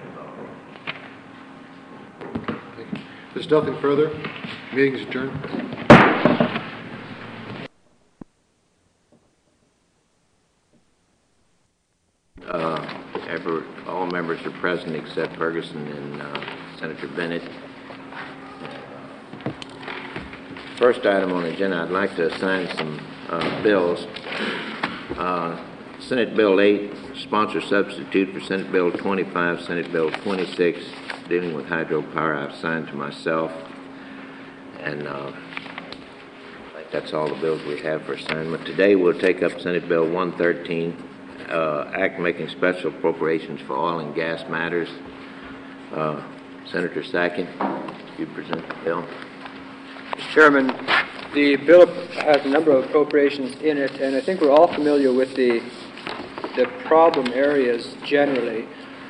development. Thank you. If there's nothing further, meeting is adjourned. All members are present except Ferguson and Senator Bennett. First item on the agenda, I'd like to assign some bills. Senate Bill 8, sponsor substitute for Senate Bill 25, Senate Bill 26, dealing with hydropower, I've signed to myself. And I'd like That's all the bills we have for assignment. Today, we'll take up Senate Bill 113, Act making special appropriations for oil and gas matters. Senator Sackett, you present the bill. Mr. Chairman, the bill has a number of appropriations in it, and I think we're all familiar with the problem areas generally.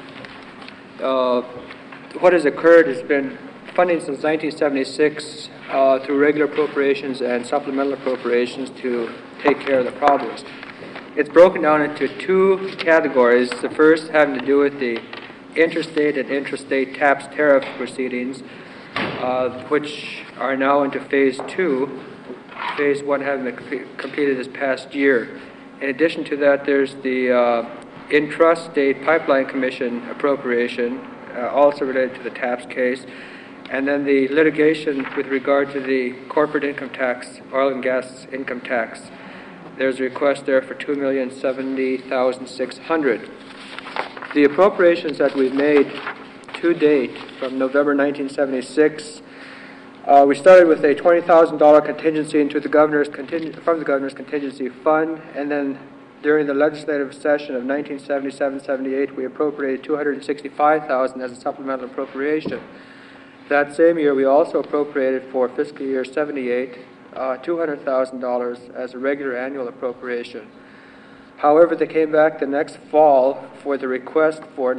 What has occurred has been funding since 1976 through regular appropriations and supplemental appropriations to take care of the problems. It's broken down into two categories. The first having to do with the interstate and intrastate tax tariff proceedings, which are now into Phase 2, Phase 1 having been completed this past year. In addition to that, there's the Intrastate Pipeline Commission appropriation, also related to the TAPS case, and then the litigation with regard to the corporate income tax, oil and gas income tax. There's a request there for $2,070,600. The appropriations that we've made to date from November 1976, we started with a $20,000 contingency into the from the governor's contingency fund, and then during the legislative session of 1977-78, we appropriated $265,000 as a supplemental appropriation. That same year, we also appropriated for fiscal year 78 $200,000 as a regular annual appropriation. However, they came back the next fall for the request for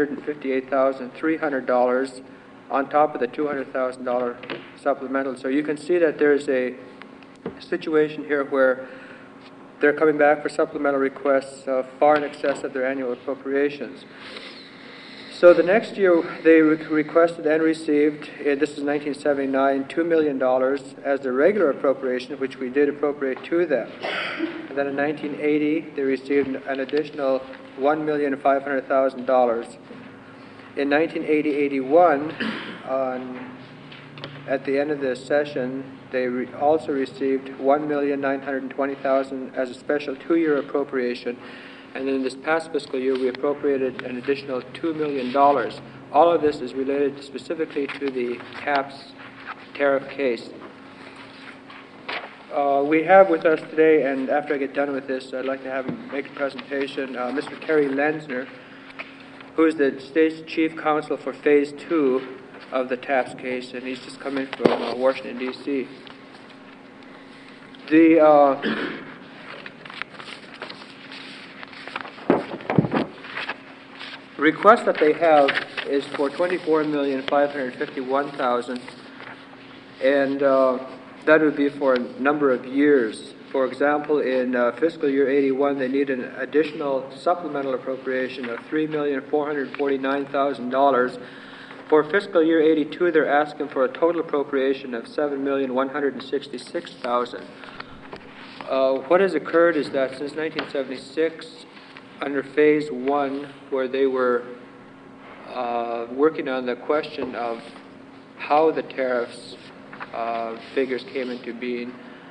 $958,300 on top of the $200,000 supplemental. So you can see that there's a situation here where they're coming back for supplemental requests far in excess of their annual appropriations. So the next year, they requested and received, this is 1979, $2 million as the regular appropriation, which we did appropriate to them. And then in 1980, they received an additional $1,500,000. In 1980-81, at the end of this session, they also received $1,920,000 as a special two-year appropriation. And then this past fiscal year, we appropriated an additional $2 million. All of this is related specifically to the TAPS tariff case. We have with us today, and after I get done with this, I'd like to have him make a presentation, Mr. Kerry Lenzner, who is the state's chief counsel for Phase 2 of the TAPS case, and he's just come in from Washington, D.C. The request that they have is for $24,551,000, and that would be for a number of years. For example, in fiscal year 81, they need an additional supplemental appropriation of $3,449,000. For fiscal year 82, they're asking for a total appropriation of $7,166,000. What has occurred is that since 1976, under Phase 1, where they were working on the question of how the tariffs figures came into being,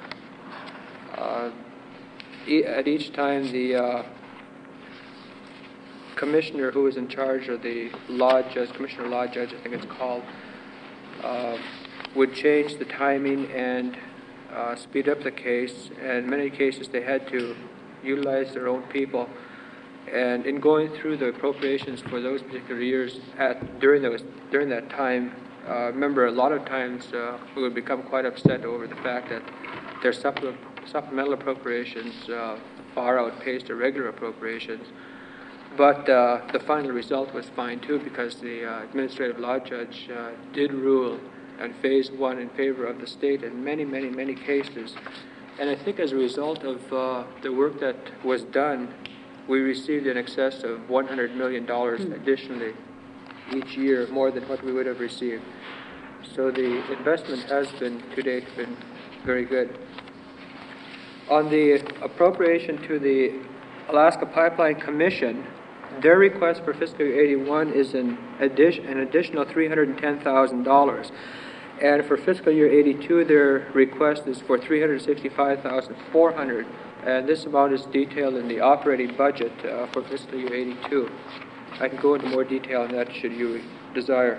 at each time the commissioner who was in charge of the law judge, commissioner law judge I think it's called, would change the timing and speed up the case, and in many cases they had to utilize their own people. And in going through the appropriations for those particular years during that time, remember a lot of times we would become quite upset over the fact that their supplemental appropriations far outpaced their regular appropriations. But the final result was fine too, because the administrative law judge did rule on Phase 1 in favor of the state in many, many, many cases. And I think as a result of the work that was done, we received in excess of $100 million additionally each year, more than what we would have received. So the investment has been, to date, been very good. On the appropriation to the Alaska Pipeline Commission, their request for fiscal year 81 is an additional $310,000. And for fiscal year 82, their request is for $365,400. And this amount is detailed in the operating budget for fiscal year 82. I can go into more detail on that should you desire.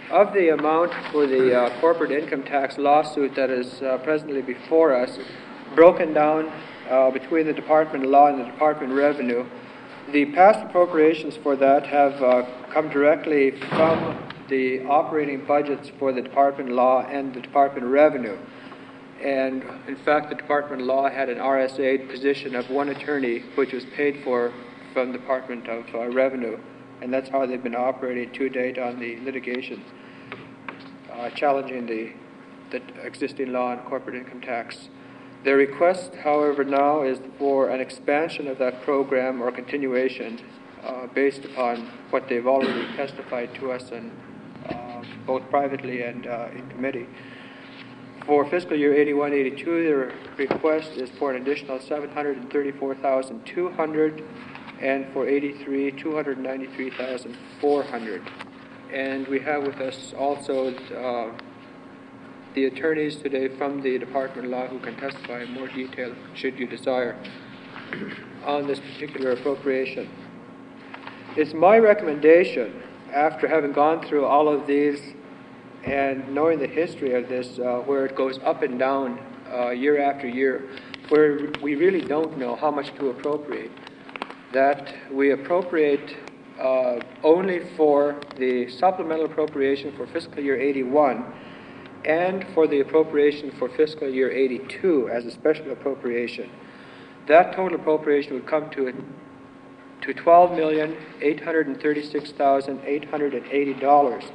Of the amount for the corporate income tax lawsuit that is presently before us, broken down between the Department of Law and the Department of Revenue, the past appropriations for that have come directly from the operating budgets for the Department of Law and the Department of Revenue. And in fact, the Department of Law had an RSA position of one attorney, which was paid for from the Department of Revenue. And that's how they've been operating to date on the litigation, challenging the existing law on corporate income tax. Their request, however, now is for an expansion of that program or continuation based upon what they've already testified to us, and both privately and in committee. For fiscal year 81-82, their request is for an additional $734,200, and for 83, $293,400. And we have with us also the attorneys today from the Department of Law who can testify in more detail, should you desire, on this particular appropriation. It's my recommendation, after having gone through all of these and knowing the history of this, where it goes up and down year after year, where we really don't know how much to appropriate, that we appropriate only for the supplemental appropriation for fiscal year 81 and for the appropriation for fiscal year 82 as a special appropriation. That total appropriation would come to $12,836,880.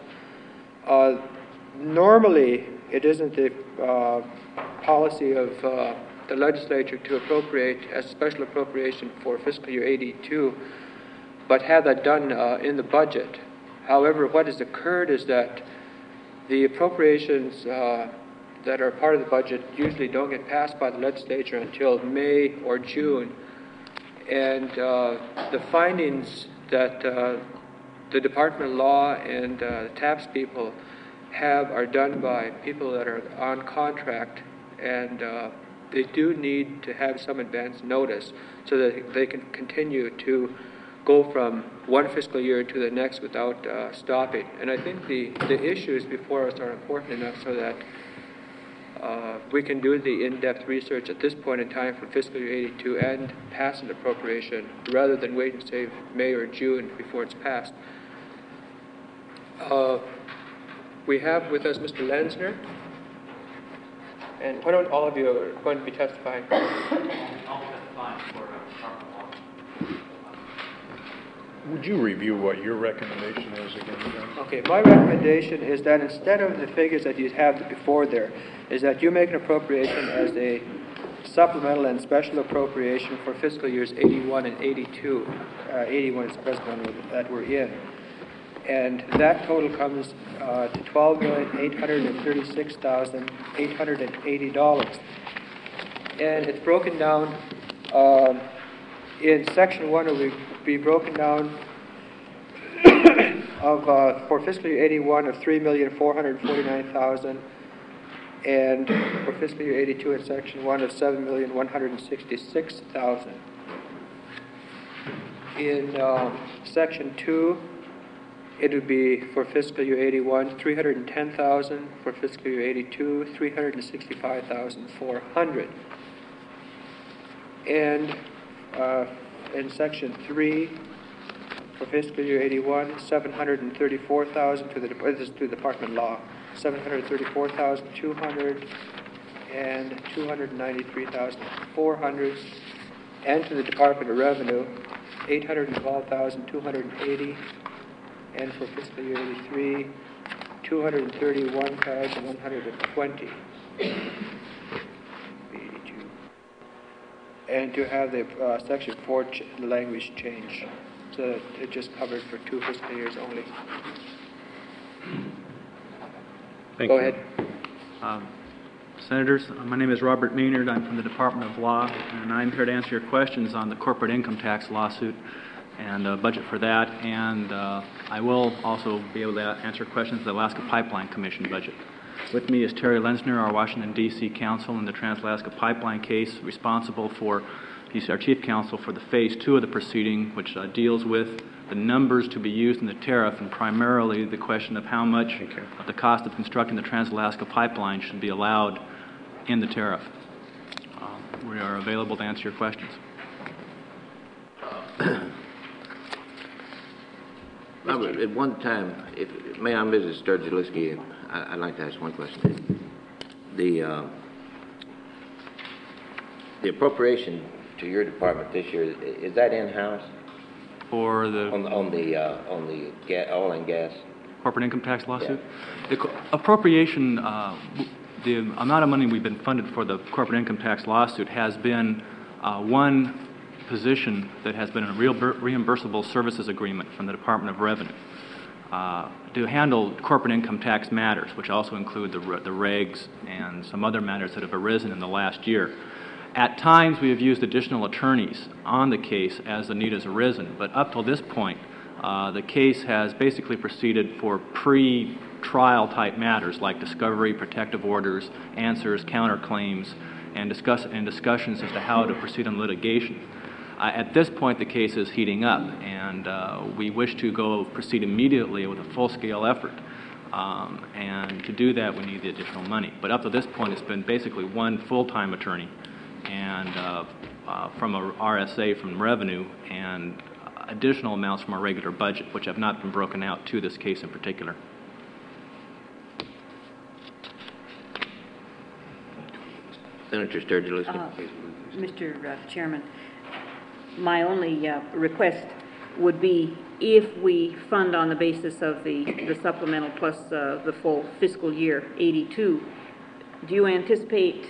Normally, it isn't the policy of the legislature to appropriate as a special appropriation for fiscal year 82, but have that done in the budget. However, what has occurred is that the appropriations that are part of the budget usually don't get passed by the legislature until May or June. And the findings that the Department of Law and the TAPS people have are done by people that are on contract, and they do need to have some advance notice so that they can continue to go from one fiscal year to the next without stopping. And I think the issues before us are important enough so that we can do the in-depth research at this point in time for fiscal year 82 and pass an appropriation rather than wait and say May or June before it's passed. We have with us Mr. Lenzner. And why don't all of you are going to be testifying? I'll testify for Department of Law. Would you review what your recommendation is again, John? Okay, my recommendation is that instead of the figures that you have before there, is that you make an appropriation as a supplemental and special appropriation for fiscal years 81 and 82. 81 is the present one that we're in. And that total comes to $12,836,880. And it's broken down in section 1. It will be broken down of for fiscal year 81 of $3,449,000, and for fiscal year 82 in section 1 of $7,166,000. In section 2, it would be for fiscal year 81, $310,000. For fiscal year 82, $365,400. And in section 3, for fiscal year 81, $734,000 to the Department of Law, $734,200 and $293,400, and to the Department of Revenue, $812,280. And for fiscal year 83, $231,120. 82. And to have the section 4 language change, so that it just covered for 2 fiscal years only. Go ahead. Senators, my name is Robert Maynard. I'm from the Department of Law, and I'm here to answer your questions on the corporate income tax lawsuit and budget for that, and I will also be able to answer questions of the Alaska Pipeline Commission budget. With me is Terry Lenzner, our Washington, D.C. counsel in the Trans-Alaska Pipeline case, responsible for He's our chief counsel for the Phase 2 of the proceeding, which deals with the numbers to be used in the tariff, and primarily the question of how much of the cost of constructing the Trans-Alaska Pipeline should be allowed in the tariff. We are available to answer your questions. At one time, may I, Mrs. Sturgill, I'd like to ask one question. The appropriation to your department this year, is that in-house? For the On the oil and gas? corporate income tax lawsuit? Yeah. The appropriation, the amount of money we've been funded for the corporate income tax lawsuit has been one position that has been a real reimbursable services agreement from the Department of Revenue to handle corporate income tax matters, which also include the regs and some other matters that have arisen in the last year. At times, we have used additional attorneys on the case as the need has arisen, but up till this point, the case has basically proceeded for pre-trial type matters like discovery, protective orders, answers, counterclaims, and discussions as to how to proceed in litigation. At this point, the case is heating up, and we wish to proceed immediately with a full-scale effort. And to do that, we need the additional money. But up to this point, it's been basically one full-time attorney and from a RSA from revenue and additional amounts from our regular budget, which have not been broken out to this case in particular. Senator Sturgill. Mr. Chairman, my only request would be if we fund on the basis of the supplemental plus the full fiscal year 82, do you anticipate,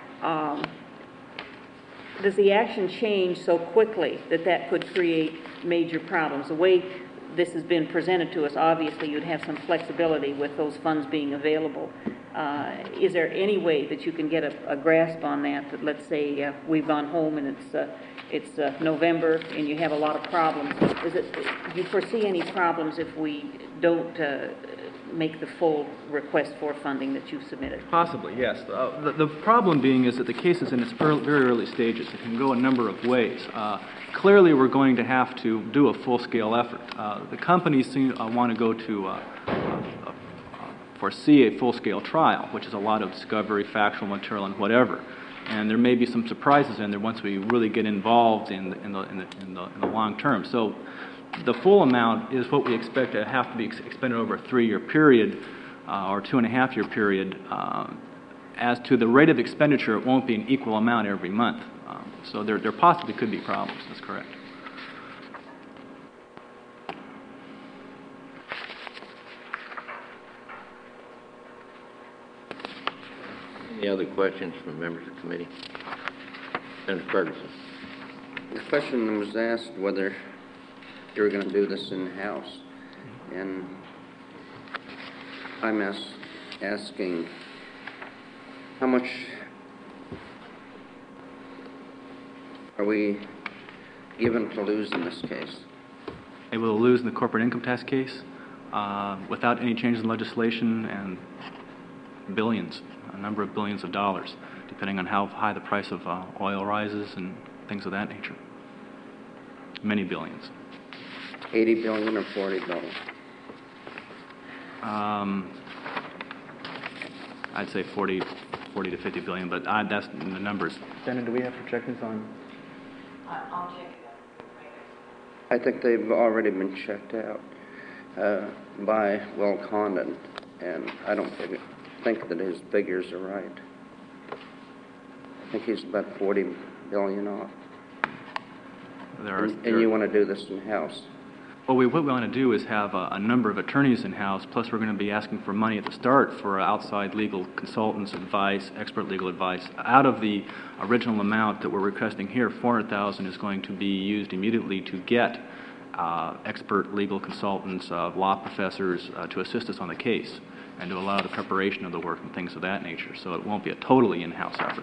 does the action change so quickly that could create major problems? The way this has been presented to us, obviously you'd have some flexibility with those funds being available. Is there any way that you can get a grasp on that let's say we've gone home and it's November and you have a lot of problems? Do you foresee any problems if we don't make the full request for funding that you've submitted? Possibly, yes. The problem being is that the case is in its very early stages. It can go a number of ways. Clearly, we're going to have to do a full-scale effort. The companies want to go to foresee a full-scale trial, which is a lot of discovery, factual material, and whatever. And there may be some surprises in there once we really get involved in the long term. So the full amount is what we expect to have to be expended over a 3-year period or 2.5-year period. As to the rate of expenditure, it won't be an equal amount every month. So there possibly could be problems. That's correct. Any other questions from members of the committee? Senator Ferguson. The question was asked whether you were going to do this in-house, and I'm asking how much are we given to lose in this case? Able to lose in the corporate income tax case without any changes in legislation, and billions, a number of billions of dollars, depending on how high the price of oil rises and things of that nature. Many billions. 80 billion or 40 billion? I'd say 40 to 50 billion, but that's the numbers. Shannon, do we have projections on? I'll check it out. I think they've already been checked out by Will Condon, and I don't think that his figures are right. I think he's about 40 billion off. And you want to do this in-house? Well, what we want to do is have a number of attorneys in-house, plus we're going to be asking for money at the start for outside legal consultants' advice, expert legal advice. Out of the original amount that we're requesting here, $400,000 is going to be used immediately to get expert legal consultants, law professors to assist us on the case and to allow the preparation of the work and things of that nature. So it won't be a totally in-house effort.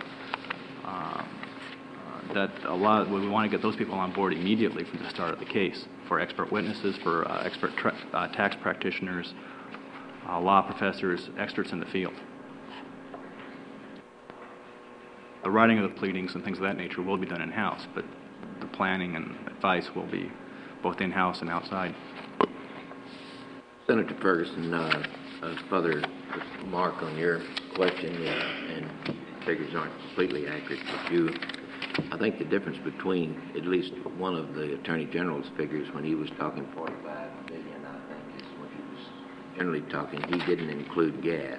We want to get those people on board immediately from the start of the case, for expert witnesses, for expert tax practitioners, law professors, experts in the field. the writing of the pleadings and things of that nature will be done in-house, but the planning and advice will be both in-house and outside. Senator Ferguson, further remark on your question, and figures aren't completely accurate, but I think the difference between at least one of the Attorney General's figures when he was talking 45 billion, I think, is when he was generally talking, he didn't include gas.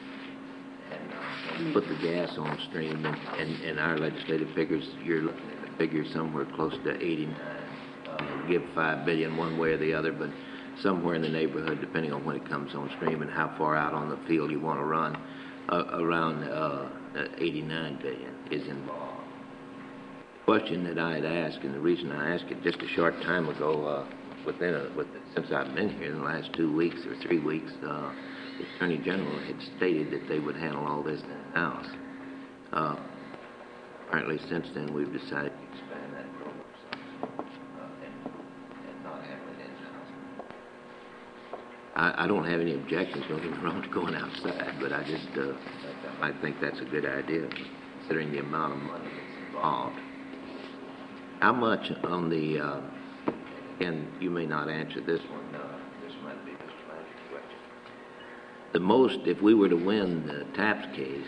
And put the gas on stream, and our legislative figures, you're looking at a figure somewhere close to 89. Give 5 billion one way or the other, but somewhere in the neighborhood, depending on when it comes on stream and how far out on the field you want to run, around 89 billion is involved. The question that I had asked, and the reason I asked it just a short time ago, since I've been here in the last 2 weeks or 3 weeks, the Attorney General had stated that they would handle all this in-house. Apparently, since then, we've decided to expand that program and not handle it in-house. I don't have any objections, don't get me wrong, to going outside, but I just I think that's a good idea, considering the amount of money that's involved. How much on the, and you may not answer this one, this might be Mr. Blanchard's question. The most, if we were to win the TAPS case,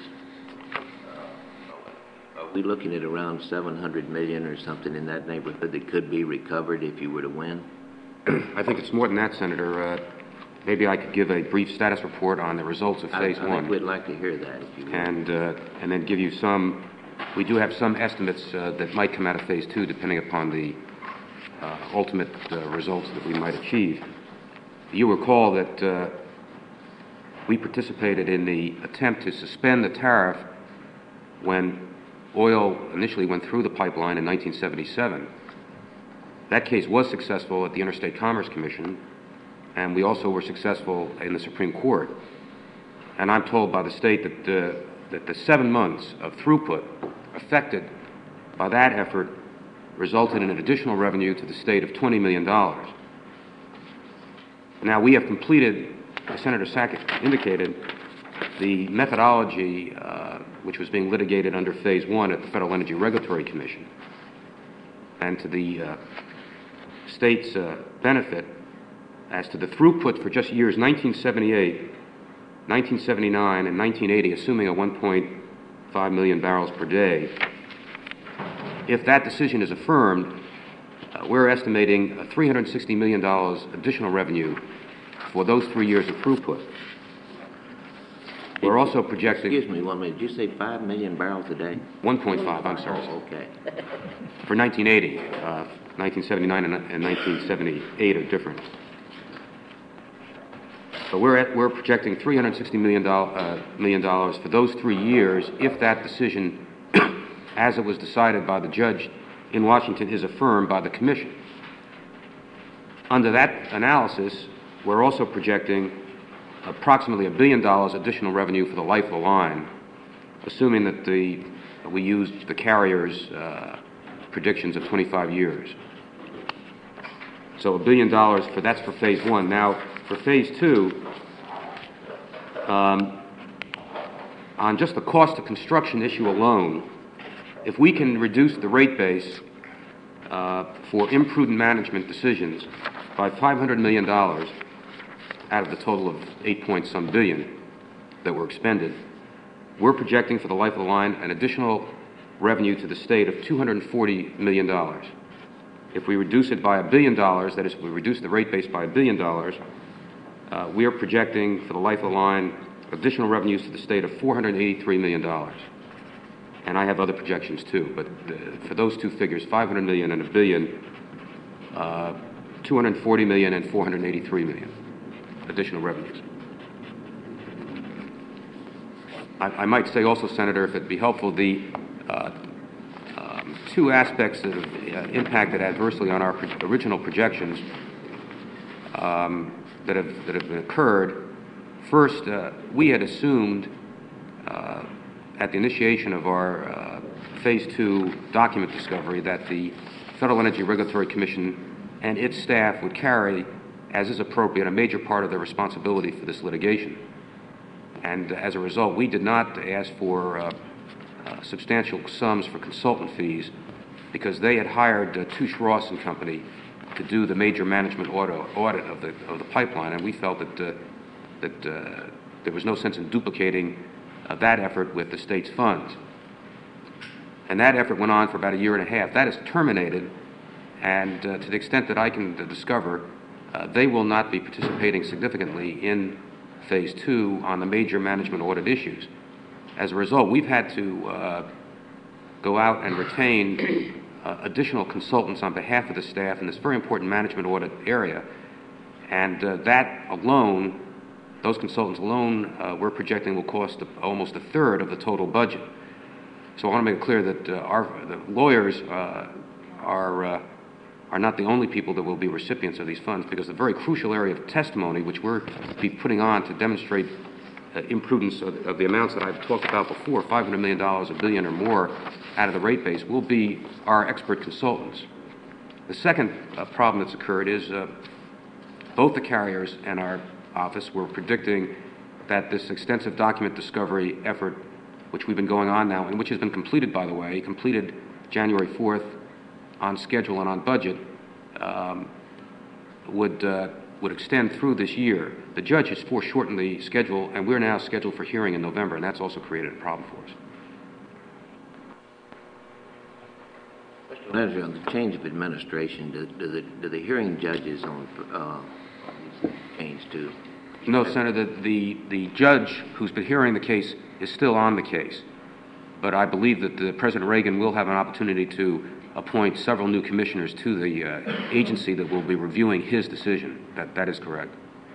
are we looking at around 700 million or something in that neighborhood that could be recovered if you were to win? I think it's more than that, Senator. Maybe I could give a brief status report on the results of Phase 1. I think we'd like to hear that, if you would. And then give you some. We do have some estimates that might come out of Phase 2, depending upon the ultimate results that we might achieve. You recall that we participated in the attempt to suspend the tariff when oil initially went through the pipeline in 1977. That case was successful at the Interstate Commerce Commission, and we also were successful in the Supreme Court. And I'm told by the state that the 7 months of throughput affected by that effort resulted in an additional revenue to the state of $20 million. Now, we have completed, as Senator Sackett indicated, the methodology which was being litigated under Phase 1 at the Federal Energy Regulatory Commission. And to the state's benefit, as to the throughput for just years 1978, 1979, and 1980, assuming a 1.5 million barrels per day, if that decision is affirmed, we're estimating a $360 million additional revenue for those 3 years of throughput. We're also projecting... Excuse me 1 minute. Did you say 5 million barrels a day? 1.5, I'm sorry. Oh, okay. For 1980, 1979 and 1978 are different. So we're projecting $360 million for those 3 years if that decision, as it was decided by the judge in Washington, is affirmed by the Commission. Under that analysis, we're also projecting approximately $1 billion additional revenue for the life of the line, assuming that we used the carrier's predictions of 25 years. So $1 billion that's for Phase 1. Now, for Phase 2, on just the cost of construction issue alone, if we can reduce the rate base for imprudent management decisions by $500 million out of the total of 8-point-some billion that were expended, we're projecting for the life of the line an additional revenue to the state of $240 million. If we reduce it by $1 billion, that is, if we reduce the rate base by $1 billion, we are projecting for the life of the line additional revenues to the state of $483 million. And I have other projections too, but for those two figures, 500 million and $1 billion, 240 million and 483 million additional revenues. I might say also, Senator, if it'd be helpful, the two aspects that have impacted adversely on our original projections that have occurred. First, we had assumed at the initiation of our Phase 2 document discovery that the Federal Energy Regulatory Commission and its staff would carry, as is appropriate, a major part of their responsibility for this litigation. And as a result, we did not ask for substantial sums for consultant fees because they had hired Touche Ross and Company to do the major management audit of the pipeline, and we felt that there was no sense in duplicating that effort with the state's funds. And that effort went on for about a year and a half. That is terminated, and to the extent that I can discover, they will not be participating significantly in Phase 2 on the major management audit issues. As a result, we've had to go out and retain additional consultants on behalf of the staff in this very important management audit area. And that alone, those consultants alone, we're projecting will cost almost a third of the total budget. So I want to make it clear that the lawyers are not the only people that will be recipients of these funds, because the very crucial area of testimony, which we're be putting on to demonstrate imprudence of the amounts that I've talked about before, $500 million, $1 billion or more out of the rate base, will be our expert consultants. The second problem that's occurred is both the carriers and our office were predicting that this extensive document discovery effort, which we've been going on now, and which has been completed, by the way, completed January 4th on schedule and on budget, would extend through this year. The judge has foreshortened the schedule, and we're now scheduled for hearing in November, and that's also created a problem for us. Mr. Landry, on the change of administration, do the hearing judges on change too? No, Senator. The judge who's been hearing the case is still on the case, but I believe that President Reagan will have an opportunity to appoint several new commissioners to the agency that will be reviewing his decision. That is correct.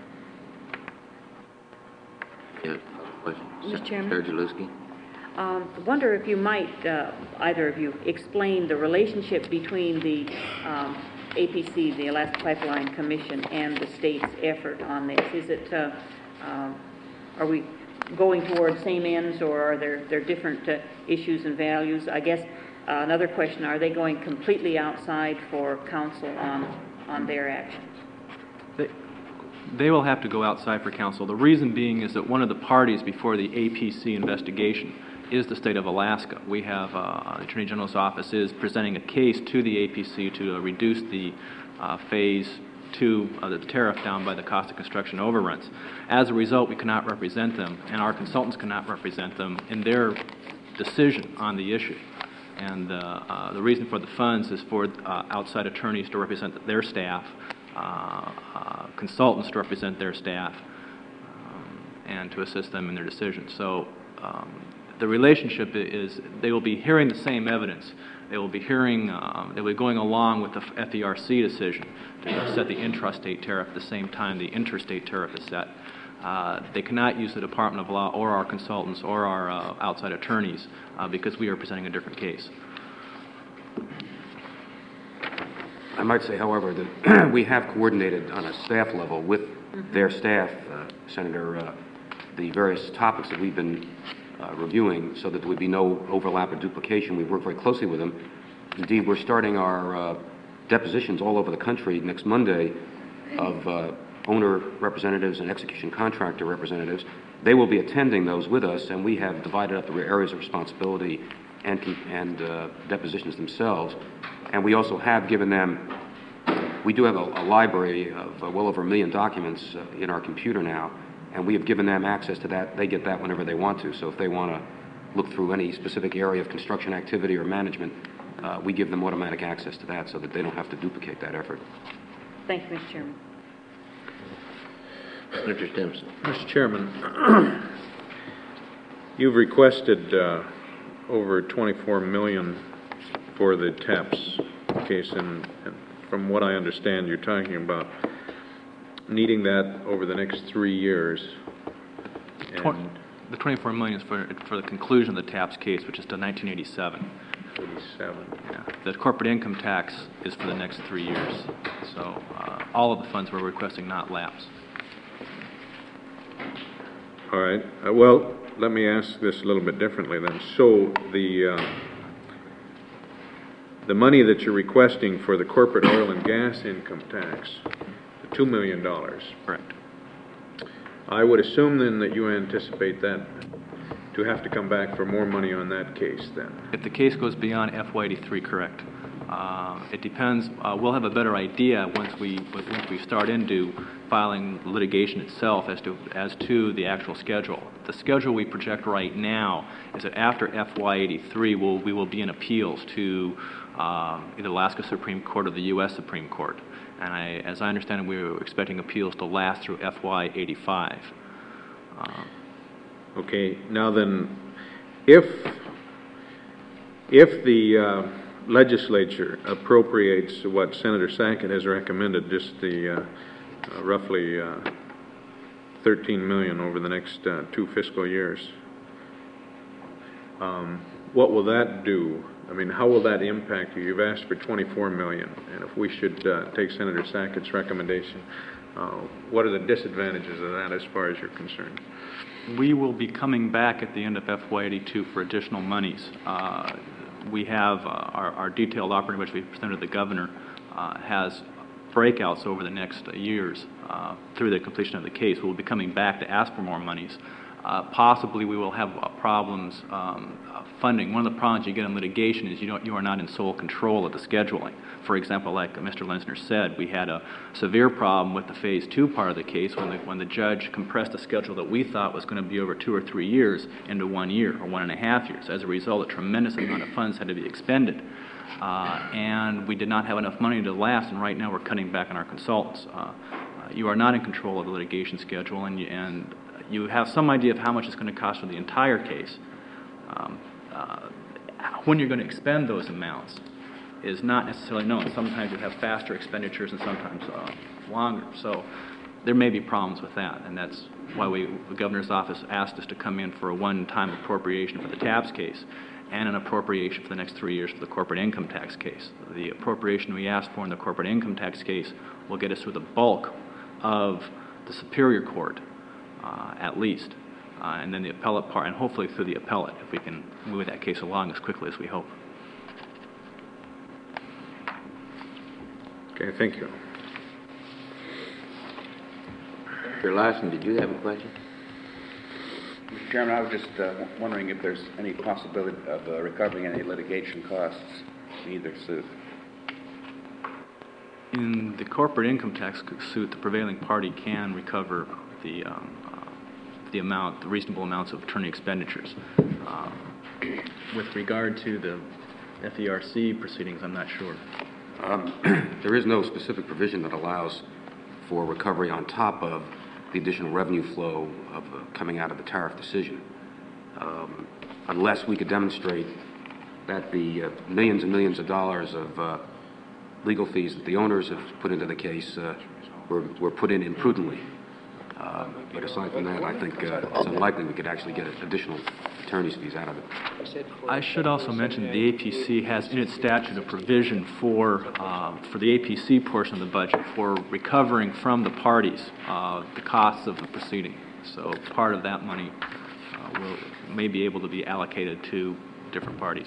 Yeah, question. Mr. Chairman? Chair Jaluski? I wonder if you might, either of you, explain the relationship between the APC, the Alaska Pipeline Commission, and the state's effort on this. Is it, are we going towards same ends, or are there different issues and values? I guess another question, are they going completely outside for counsel on their actions? They will have to go outside for counsel. The reason being is that one of the parties before the APC investigation is the state of Alaska. We have, the Attorney General's office is presenting a case to the APC to reduce the Phase 2 of the tariff down by the cost of construction overruns. As a result, we cannot represent them, and our consultants cannot represent them in their decision on the issue. And the reason for the funds is for outside attorneys to represent their staff, consultants to represent their staff, and to assist them in their decisions. So the relationship is they will be hearing the same evidence. They will be hearing, they will be going along with the FERC decision to set the intrastate tariff at the same time the interstate tariff is set. They cannot use the Department of Law or our consultants or our outside attorneys because we are presenting a different case. I might say, however, that we have coordinated on a staff level with their staff, Senator, the various topics that we've been reviewing so that there would be no overlap or duplication. We work very closely with them. Indeed, we're starting our depositions all over the country next Monday of owner representatives and execution contractor representatives. They will be attending those with us, and we have divided up the areas of responsibility and depositions themselves. And we also have given them, we do have a library of well over 1 million documents in our computer now, and we have given them access to that. They get that whenever they want to. So if they want to look through any specific area of construction activity or management, we give them automatic access to that so that they don't have to duplicate that effort. Thank you, Mr. Chairman. Senator Stimson. Mr. Chairman, you've requested over $24 million for the TAPS case, and from what I understand, you're talking about needing that over the next 3 years. And the $24 million is for the conclusion of the TAPS case, which is to 1987. 87. Yeah. The corporate income tax is for the next 3 years. So all of the funds we're requesting not lapse. All right. Well, let me ask this a little bit differently then. So the money that you're requesting for the corporate oil and gas income tax, the $2 million. Correct. I would assume then that you anticipate that to have to come back for more money on that case then? If the case goes beyond FY83, correct. It depends. We'll have a better idea once we start into filing litigation itself as to the actual schedule. The schedule we project right now is that after FY83, we will be in appeals to either Alaska Supreme Court or the U.S. Supreme Court. And as I understand it, we were expecting appeals to last through FY85. Okay, now then, if the legislature appropriates what Senator Sackett has recommended, just the roughly $13 million over the next 2 fiscal years, what will that do? I mean, how will that impact you? You've asked for $24 million, and if we should take Senator Sackett's recommendation, what are the disadvantages of that as far as you're concerned? We will be coming back at the end of FY82 for additional monies. We have our detailed operating budget we presented to the governor has breakouts over the next years through the completion of the case. We'll be coming back to ask for more monies. Possibly we will have problems funding. One of the problems you get in litigation is you are not in sole control of the scheduling. For example, like Mr. Lenzner said, we had a severe problem with the Phase 2 part of the case when the judge compressed a schedule that we thought was going to be over 2 or 3 years into 1 year or 1.5 years. As a result, a tremendous amount of funds had to be expended. And we did not have enough money to last, and right now we're cutting back on our consultants. You are not in control of the litigation schedule, and you have some idea of how much it's going to cost for the entire case. When you're going to expend those amounts is not necessarily known. Sometimes you have faster expenditures and sometimes longer. So there may be problems with that, and that's why the governor's office asked us to come in for a one-time appropriation for the TAPS case and an appropriation for the next 3 years for the corporate income tax case. The appropriation we asked for in the corporate income tax case will get us through the bulk of the Superior Court, at least, and then the appellate part, and hopefully through the appellate, if we can move that case along as quickly as we hope. Okay, thank you. Mr. Larson, did you have a question? Mr. Chairman, I was just wondering if there's any possibility of recovering any litigation costs in either suit. In the corporate income tax suit, the prevailing party can recover the reasonable amounts of attorney expenditures. With regard to the FERC proceedings, I'm not sure. There is no specific provision that allows for recovery on top of the additional revenue flow of coming out of the tariff decision, unless we could demonstrate that the millions and millions of dollars of legal fees that the owners have put into the case were put in imprudently. But aside from that, I think it's unlikely we could actually get additional attorney's fees out of it. I should also mention that the APC has in its statute a provision for the APC portion of the budget for recovering from the parties the costs of the proceeding. So part of that money may be able to be allocated to different parties.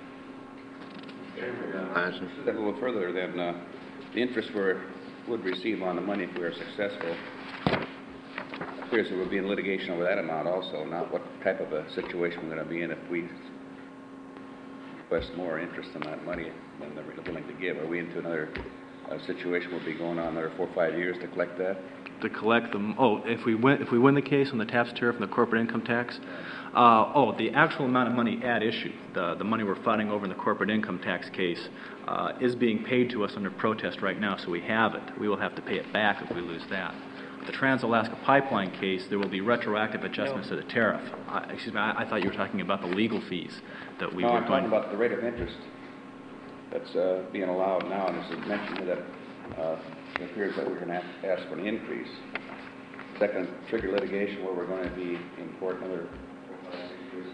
A little further, then the interest we would receive on the money if we are successful appears that we'll be in litigation over that amount also, not what type of a situation we're going to be in if we request more interest on that money than they're willing to give. Are we into another situation we'll be going on another 4 or 5 years to collect that? To collect them. Oh, if we win the case on the TAPS tariff and the corporate income tax. The actual amount of money at issue, the money we're fighting over in the corporate income tax case, is being paid to us under protest right now, so we have it. We will have to pay it back if we lose that. The Trans-Alaska Pipeline case, there will be retroactive adjustments to the tariff. Excuse me, I thought you were talking about the legal fees that we were going. I'm talking about the rate of interest that's being allowed now, and it's mentioned that it appears that we're going to have to ask for an increase. Second, trigger litigation where we're going to be in court another 4 or 5 years.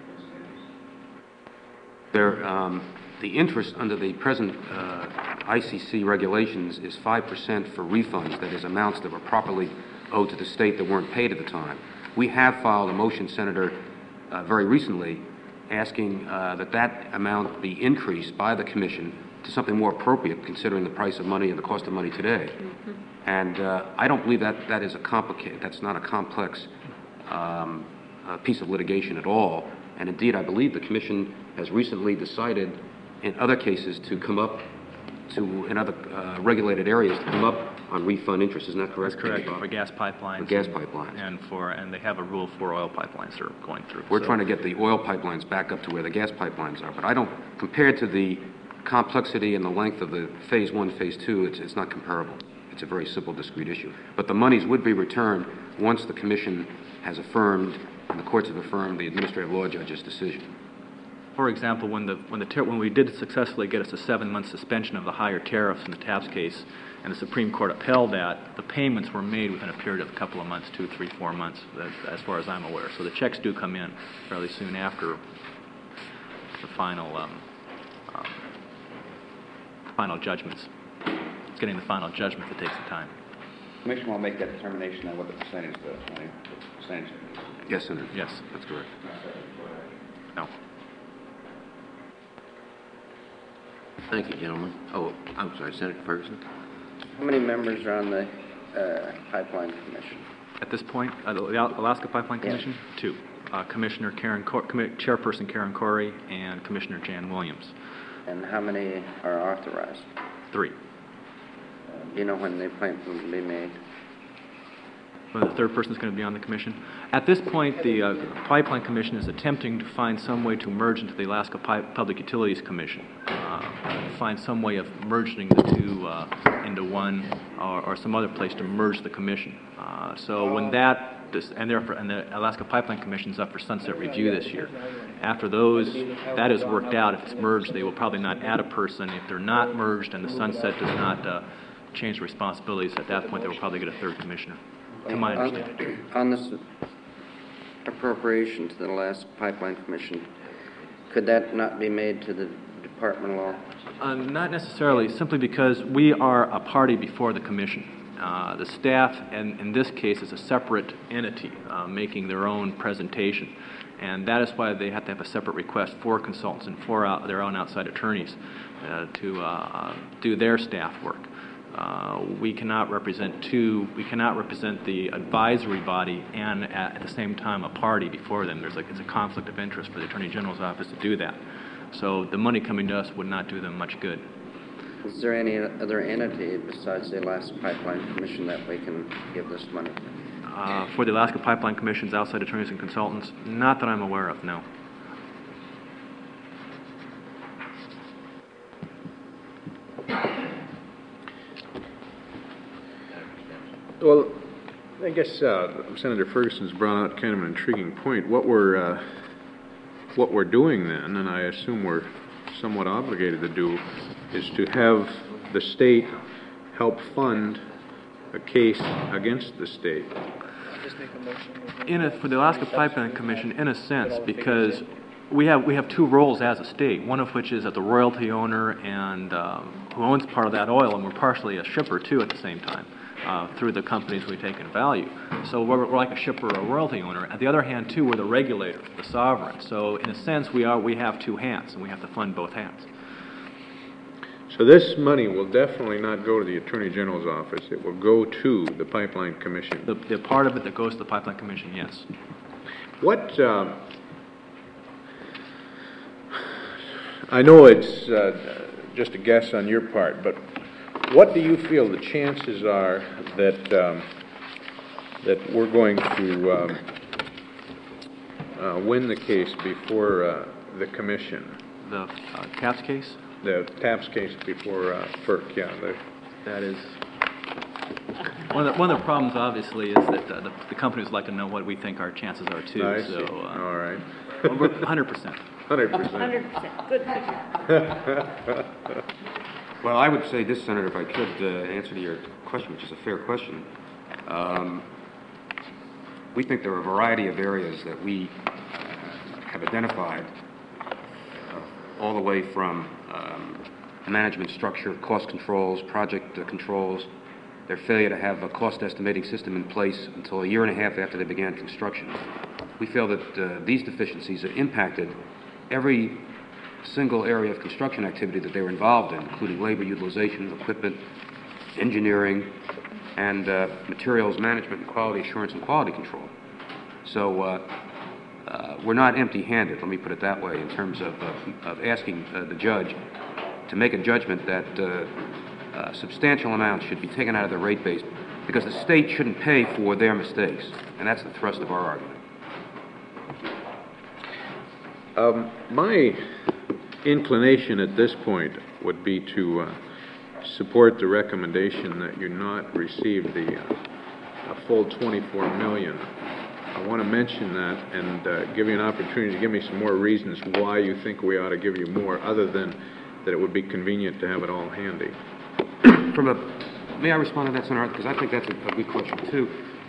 The interest under the present ICC regulations is 5% for refunds, that is, amounts that were properly owed to the state that weren't paid at the time. We have filed a motion, Senator, very recently, asking that amount be increased by the Commission to something more appropriate considering the price of money and the cost of money today. And I don't believe that's not a complex piece of litigation at all. And indeed, I believe the Commission has recently decided in other cases to come up to, in other regulated areas, to come up on refund interest. Isn't that correct? That's correct, for gas pipelines. For gas pipelines. And they have a rule for oil pipelines that are going through. We're trying to get the oil pipelines back up to where the gas pipelines are. But I don't, compared to the complexity and the length of the Phase 1, Phase 2, it's not comparable. It's a very simple, discrete issue. But the monies would be returned once the Commission has affirmed, and the courts have affirmed, the administrative law judge's decision. For example, when we did successfully get us a 7-month suspension of the higher tariffs in the TAPS case, and the Supreme Court upheld that, the payments were made within a period of a couple of months, 2, 3, 4 months, as far as I'm aware. So the checks do come in fairly soon after the final judgments. It's getting the final judgment that takes the time. Commission will make that determination on what the percentage of the money, percentage is. Yes, Senator. Yes. That's correct. No. Thank you, gentlemen. Oh, I'm sorry, Senator Ferguson. How many members are on the Pipeline Commission? At this point, the Alaska Pipeline Commission, 2. Chairperson Karen Corey and Commissioner Jan Williams. And how many are authorized? 3. Do you know when they plan to be made? Well, the third person is going to be on the commission. At this point, the Pipeline Commission is attempting to find some way to merge into the Alaska Public Utilities Commission, find some way of merging the two into one, or some other place to merge the commission. So when and the Alaska Pipeline Commission is up for sunset review this year. After that is worked out, if it's merged, they will probably not add a person. If they're not merged and the sunset does not change the responsibilities, at that point they will probably get a third commissioner. To my understanding. On this appropriation to the Alaska Pipeline Commission, could that not be made to the Department of Law? Not necessarily, simply because we are a party before the commission. The staff, in this case, is a separate entity making their own presentation. And that is why they have to have a separate request for consultants and for their own outside attorneys to do their staff work. We cannot represent the advisory body and at the same time a party before them. It's a conflict of interest for the Attorney General's office to do that. So the money coming to us would not do them much good. Is there any other entity besides the Alaska Pipeline Commission that we can give this money to? For the Alaska Pipeline Commission's outside attorneys and consultants, not that I'm aware of, no. Well, I guess Senator Ferguson's brought out kind of an intriguing point. What we're doing then, and I assume we're somewhat obligated to do, is to have the state help fund a case against the state. For the Alaska Pipeline Commission, in a sense, because we have 2 roles as a state, one of which is as the royalty owner and who owns part of that oil, and we're partially a shipper too at the same time. Through the companies we take in value. So we're like a shipper or a royalty owner. On the other hand, too, we're the regulator, the sovereign. So in a sense, we have 2 hands, and we have to fund both hands. So this money will definitely not go to the Attorney General's office. It will go to the Pipeline Commission. The part of it that goes to the Pipeline Commission, yes. What, I know it's just a guess on your part, but what do you feel the chances are that that we're going to win the case before the commission? The TAPS case? The TAPS case before FERC, yeah. That is... One of the problems, obviously, is that the companies like to know what we think our chances are, too. I see. All right. Well, we're 100%. 100%. 100%. Good figure. Well, I would say this, Senator, if I could answer to your question, which is a fair question. We think there are a variety of areas that we have identified, all the way from management structure, cost controls, project controls, their failure to have a cost estimating system in place until 1.5 years after they began construction. We feel that these deficiencies have impacted every single area of construction activity that they were involved in, including labor utilization, equipment, engineering, and materials management and quality assurance and quality control. So we're not empty-handed, let me put it that way, in terms of asking the judge to make a judgment that substantial amounts should be taken out of the rate base because the state shouldn't pay for their mistakes. And that's the thrust of our argument. My inclination at this point would be to support the recommendation that you not receive the full 24 million. I want to mention that and give you an opportunity to give me some more reasons why you think we ought to give you more, other than that it would be convenient to have it all handy. May I respond to that, Senator? Because I think that's a good question, too.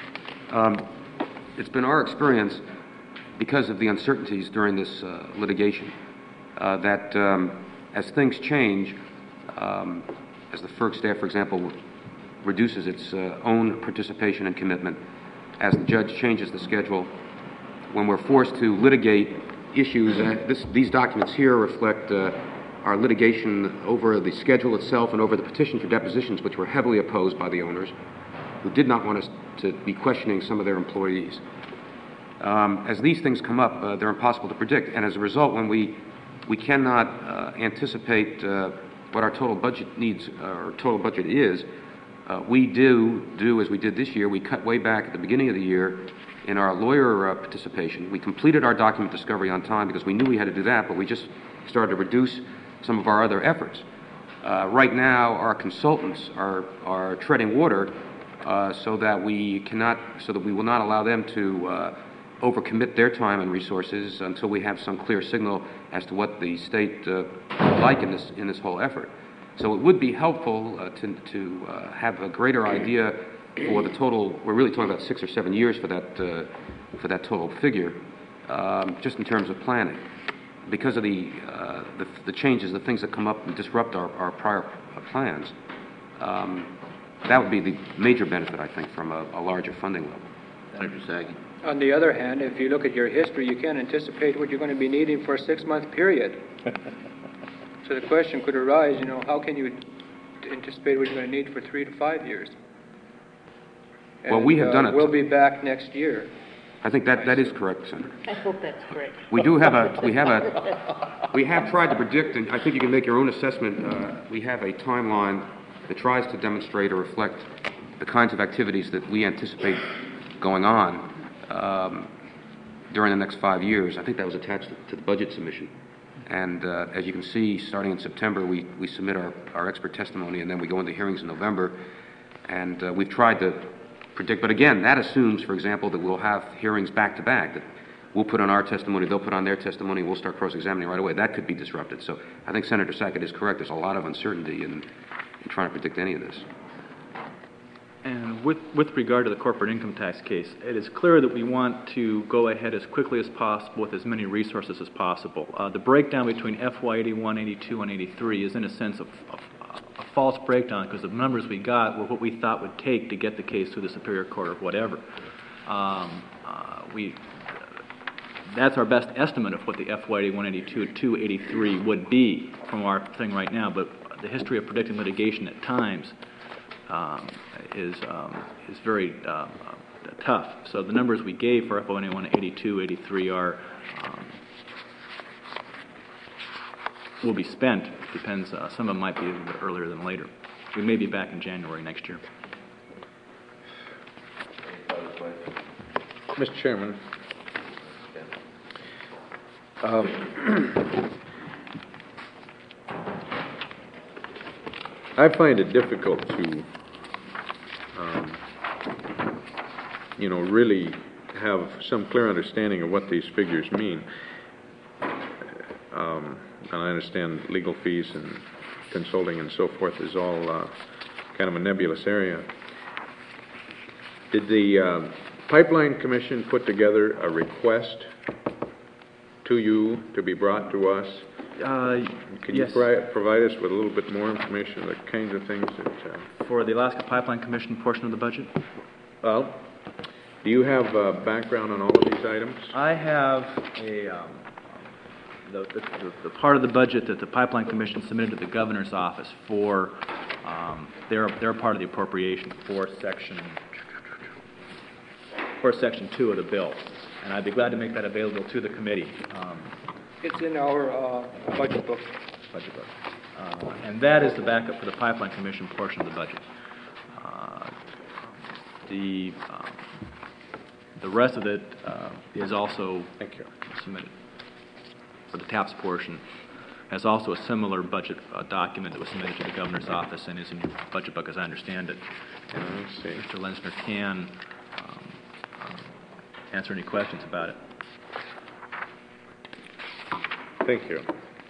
It's been our experience, because of the uncertainties during this litigation, that as things change, as the FERC staff, for example, reduces its own participation and commitment, as the judge changes the schedule, when we're forced to litigate issues, these documents here reflect our litigation over the schedule itself and over the petition for depositions, which were heavily opposed by the owners, who did not want us to be questioning some of their employees. As these things come up, they're impossible to predict, and as a result, when we cannot anticipate what our total budget needs, or total budget is, we do as we did this year. We cut way back at the beginning of the year in our lawyer participation. We completed our document discovery on time because we knew we had to do that, but we just started to reduce some of our other efforts. Right now, our consultants are treading water so that we will not allow them to overcommit their time and resources until we have some clear signal as to what the state would like in this whole effort. So it would be helpful to have a greater idea for the total. We're really talking about 6 or 7 years for that total figure, just in terms of planning, because of the changes, the things that come up and disrupt our prior plans. That would be the major benefit, I think, from a larger funding level. Senator Sagi. On the other hand, if you look at your history, you can't anticipate what you're going to be needing for a 6-month period. So the question could arise, how can you anticipate what you're going to need for 3 to 5 years? Well, we have done it. We'll be back next year. I think that is correct, Senator. I hope that's correct. We have tried to predict, and I think you can make your own assessment. We have a timeline that tries to demonstrate or reflect the kinds of activities that we anticipate going on during the next 5 years. I think that was attached to the budget submission. And as you can see, starting in September, we submit our expert testimony, and then we go into hearings in November. And we've tried to predict, but again, that assumes, for example, that we'll have hearings back-to-back, that we'll put on our testimony, they'll put on their testimony, we'll start cross-examining right away. That could be disrupted. So I think Senator Sackett is correct. There's a lot of uncertainty in trying to predict any of this. And with regard to the corporate income tax case, it is clear that we want to go ahead as quickly as possible with as many resources as possible. The breakdown between FY 81, 82, and 83 is in a sense a false breakdown because the numbers we got were what we thought would take to get the case through the Superior Court or whatever. That's our best estimate of what the FY 81, 82, 2, 83 would be from our thing right now, but the history of predicting litigation at times is very tough. So the numbers we gave for FY 81, 82, 83 will be spent. Depends. Some of them might be a little bit earlier than later. We may be back in January next year. Mr. Chairman, I find it difficult to, really have some clear understanding of what these figures mean. And I understand legal fees and consulting and so forth is all kind of a nebulous area. Did the Pipeline Commission put together a request to you to be brought to us? Can yes. you provide us with a little bit more information, the kinds of things that... For the Alaska Pipeline Commission portion of the budget? Well, do you have background on all of these items? I have the part of the budget that the Pipeline Commission submitted to the Governor's office for their part of the appropriation for section for Section 2 of the bill. And I'd be glad to make that available to the committee. It's in our budget book. And that is the backup for the Pipeline Commission portion of the budget. The rest of it is also submitted. For the TAPS portion, has also a similar budget document that was submitted to the governor's office and is in your budget book, as I understand it. And Mr. Lenzner can answer any questions about it. Thank you.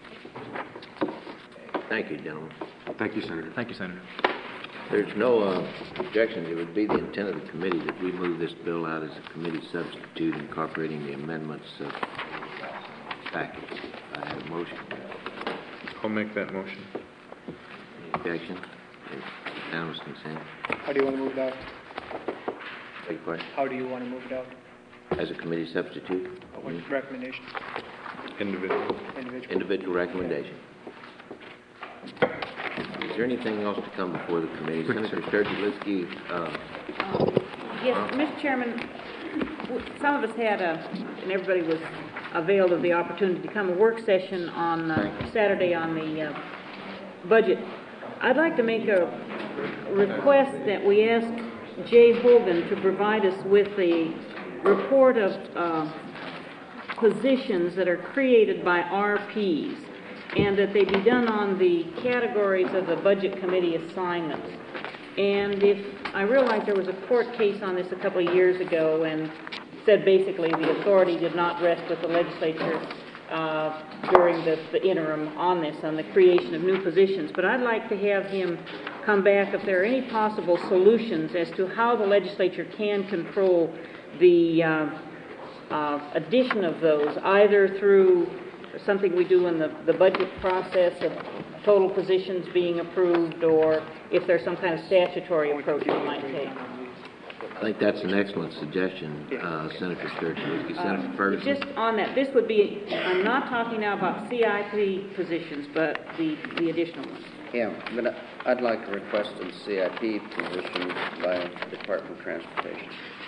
Thank you, gentlemen. Thank you, Senator. Thank you, Senator. There's no objections. It would be the intent of the committee that we move this bill out as a committee substitute, incorporating the amendments of the package. I have a motion. I'll make that motion. Any objection? Unanimous consent. How do you want to move it out? Big question. How do you want to move it out? As a committee substitute? What recommendation? Individual recommendation. Is there anything else to come before the committee? Senator Sturgill-Litsky, Yes, Mr. Chairman, some of us had and everybody was availed of the opportunity to come a work session on Saturday on the budget. I'd like to make a request that we ask Jay Hogan to provide us with a report of positions that are created by RPs, and that they be done on the categories of the Budget Committee assignments. And I realize there was a court case on this a couple of years ago and said basically the authority did not rest with the legislature during the interim on this, on the creation of new positions. But I'd like to have him come back if there are any possible solutions as to how the legislature can control the addition of those, either through something we do in the budget process of total positions being approved, or if there's some kind of statutory approach we might take. I think that's an excellent suggestion, Senator Sturgill-Litsky. Senator Ferguson? Just on that, this would be, I'm not talking now about CIP positions, but the additional ones. Yeah, but I'd like to request a CIP position by the Department of Transportation.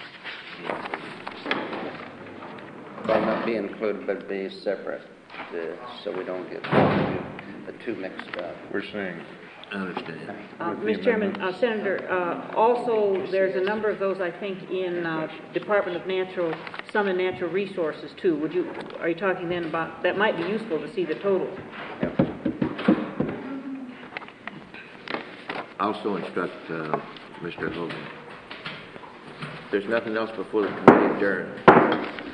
Well, not be included, but be separate, so we don't get the two mixed up. We're saying. I understand. Mr. Chairman, Senator, also there's a number of those, I think, in Department of some in Natural Resources too. Are you talking then about, that might be useful to see the total? Yeah. Also instruct Mr. Hogan. If there's nothing else before the committee adjourn.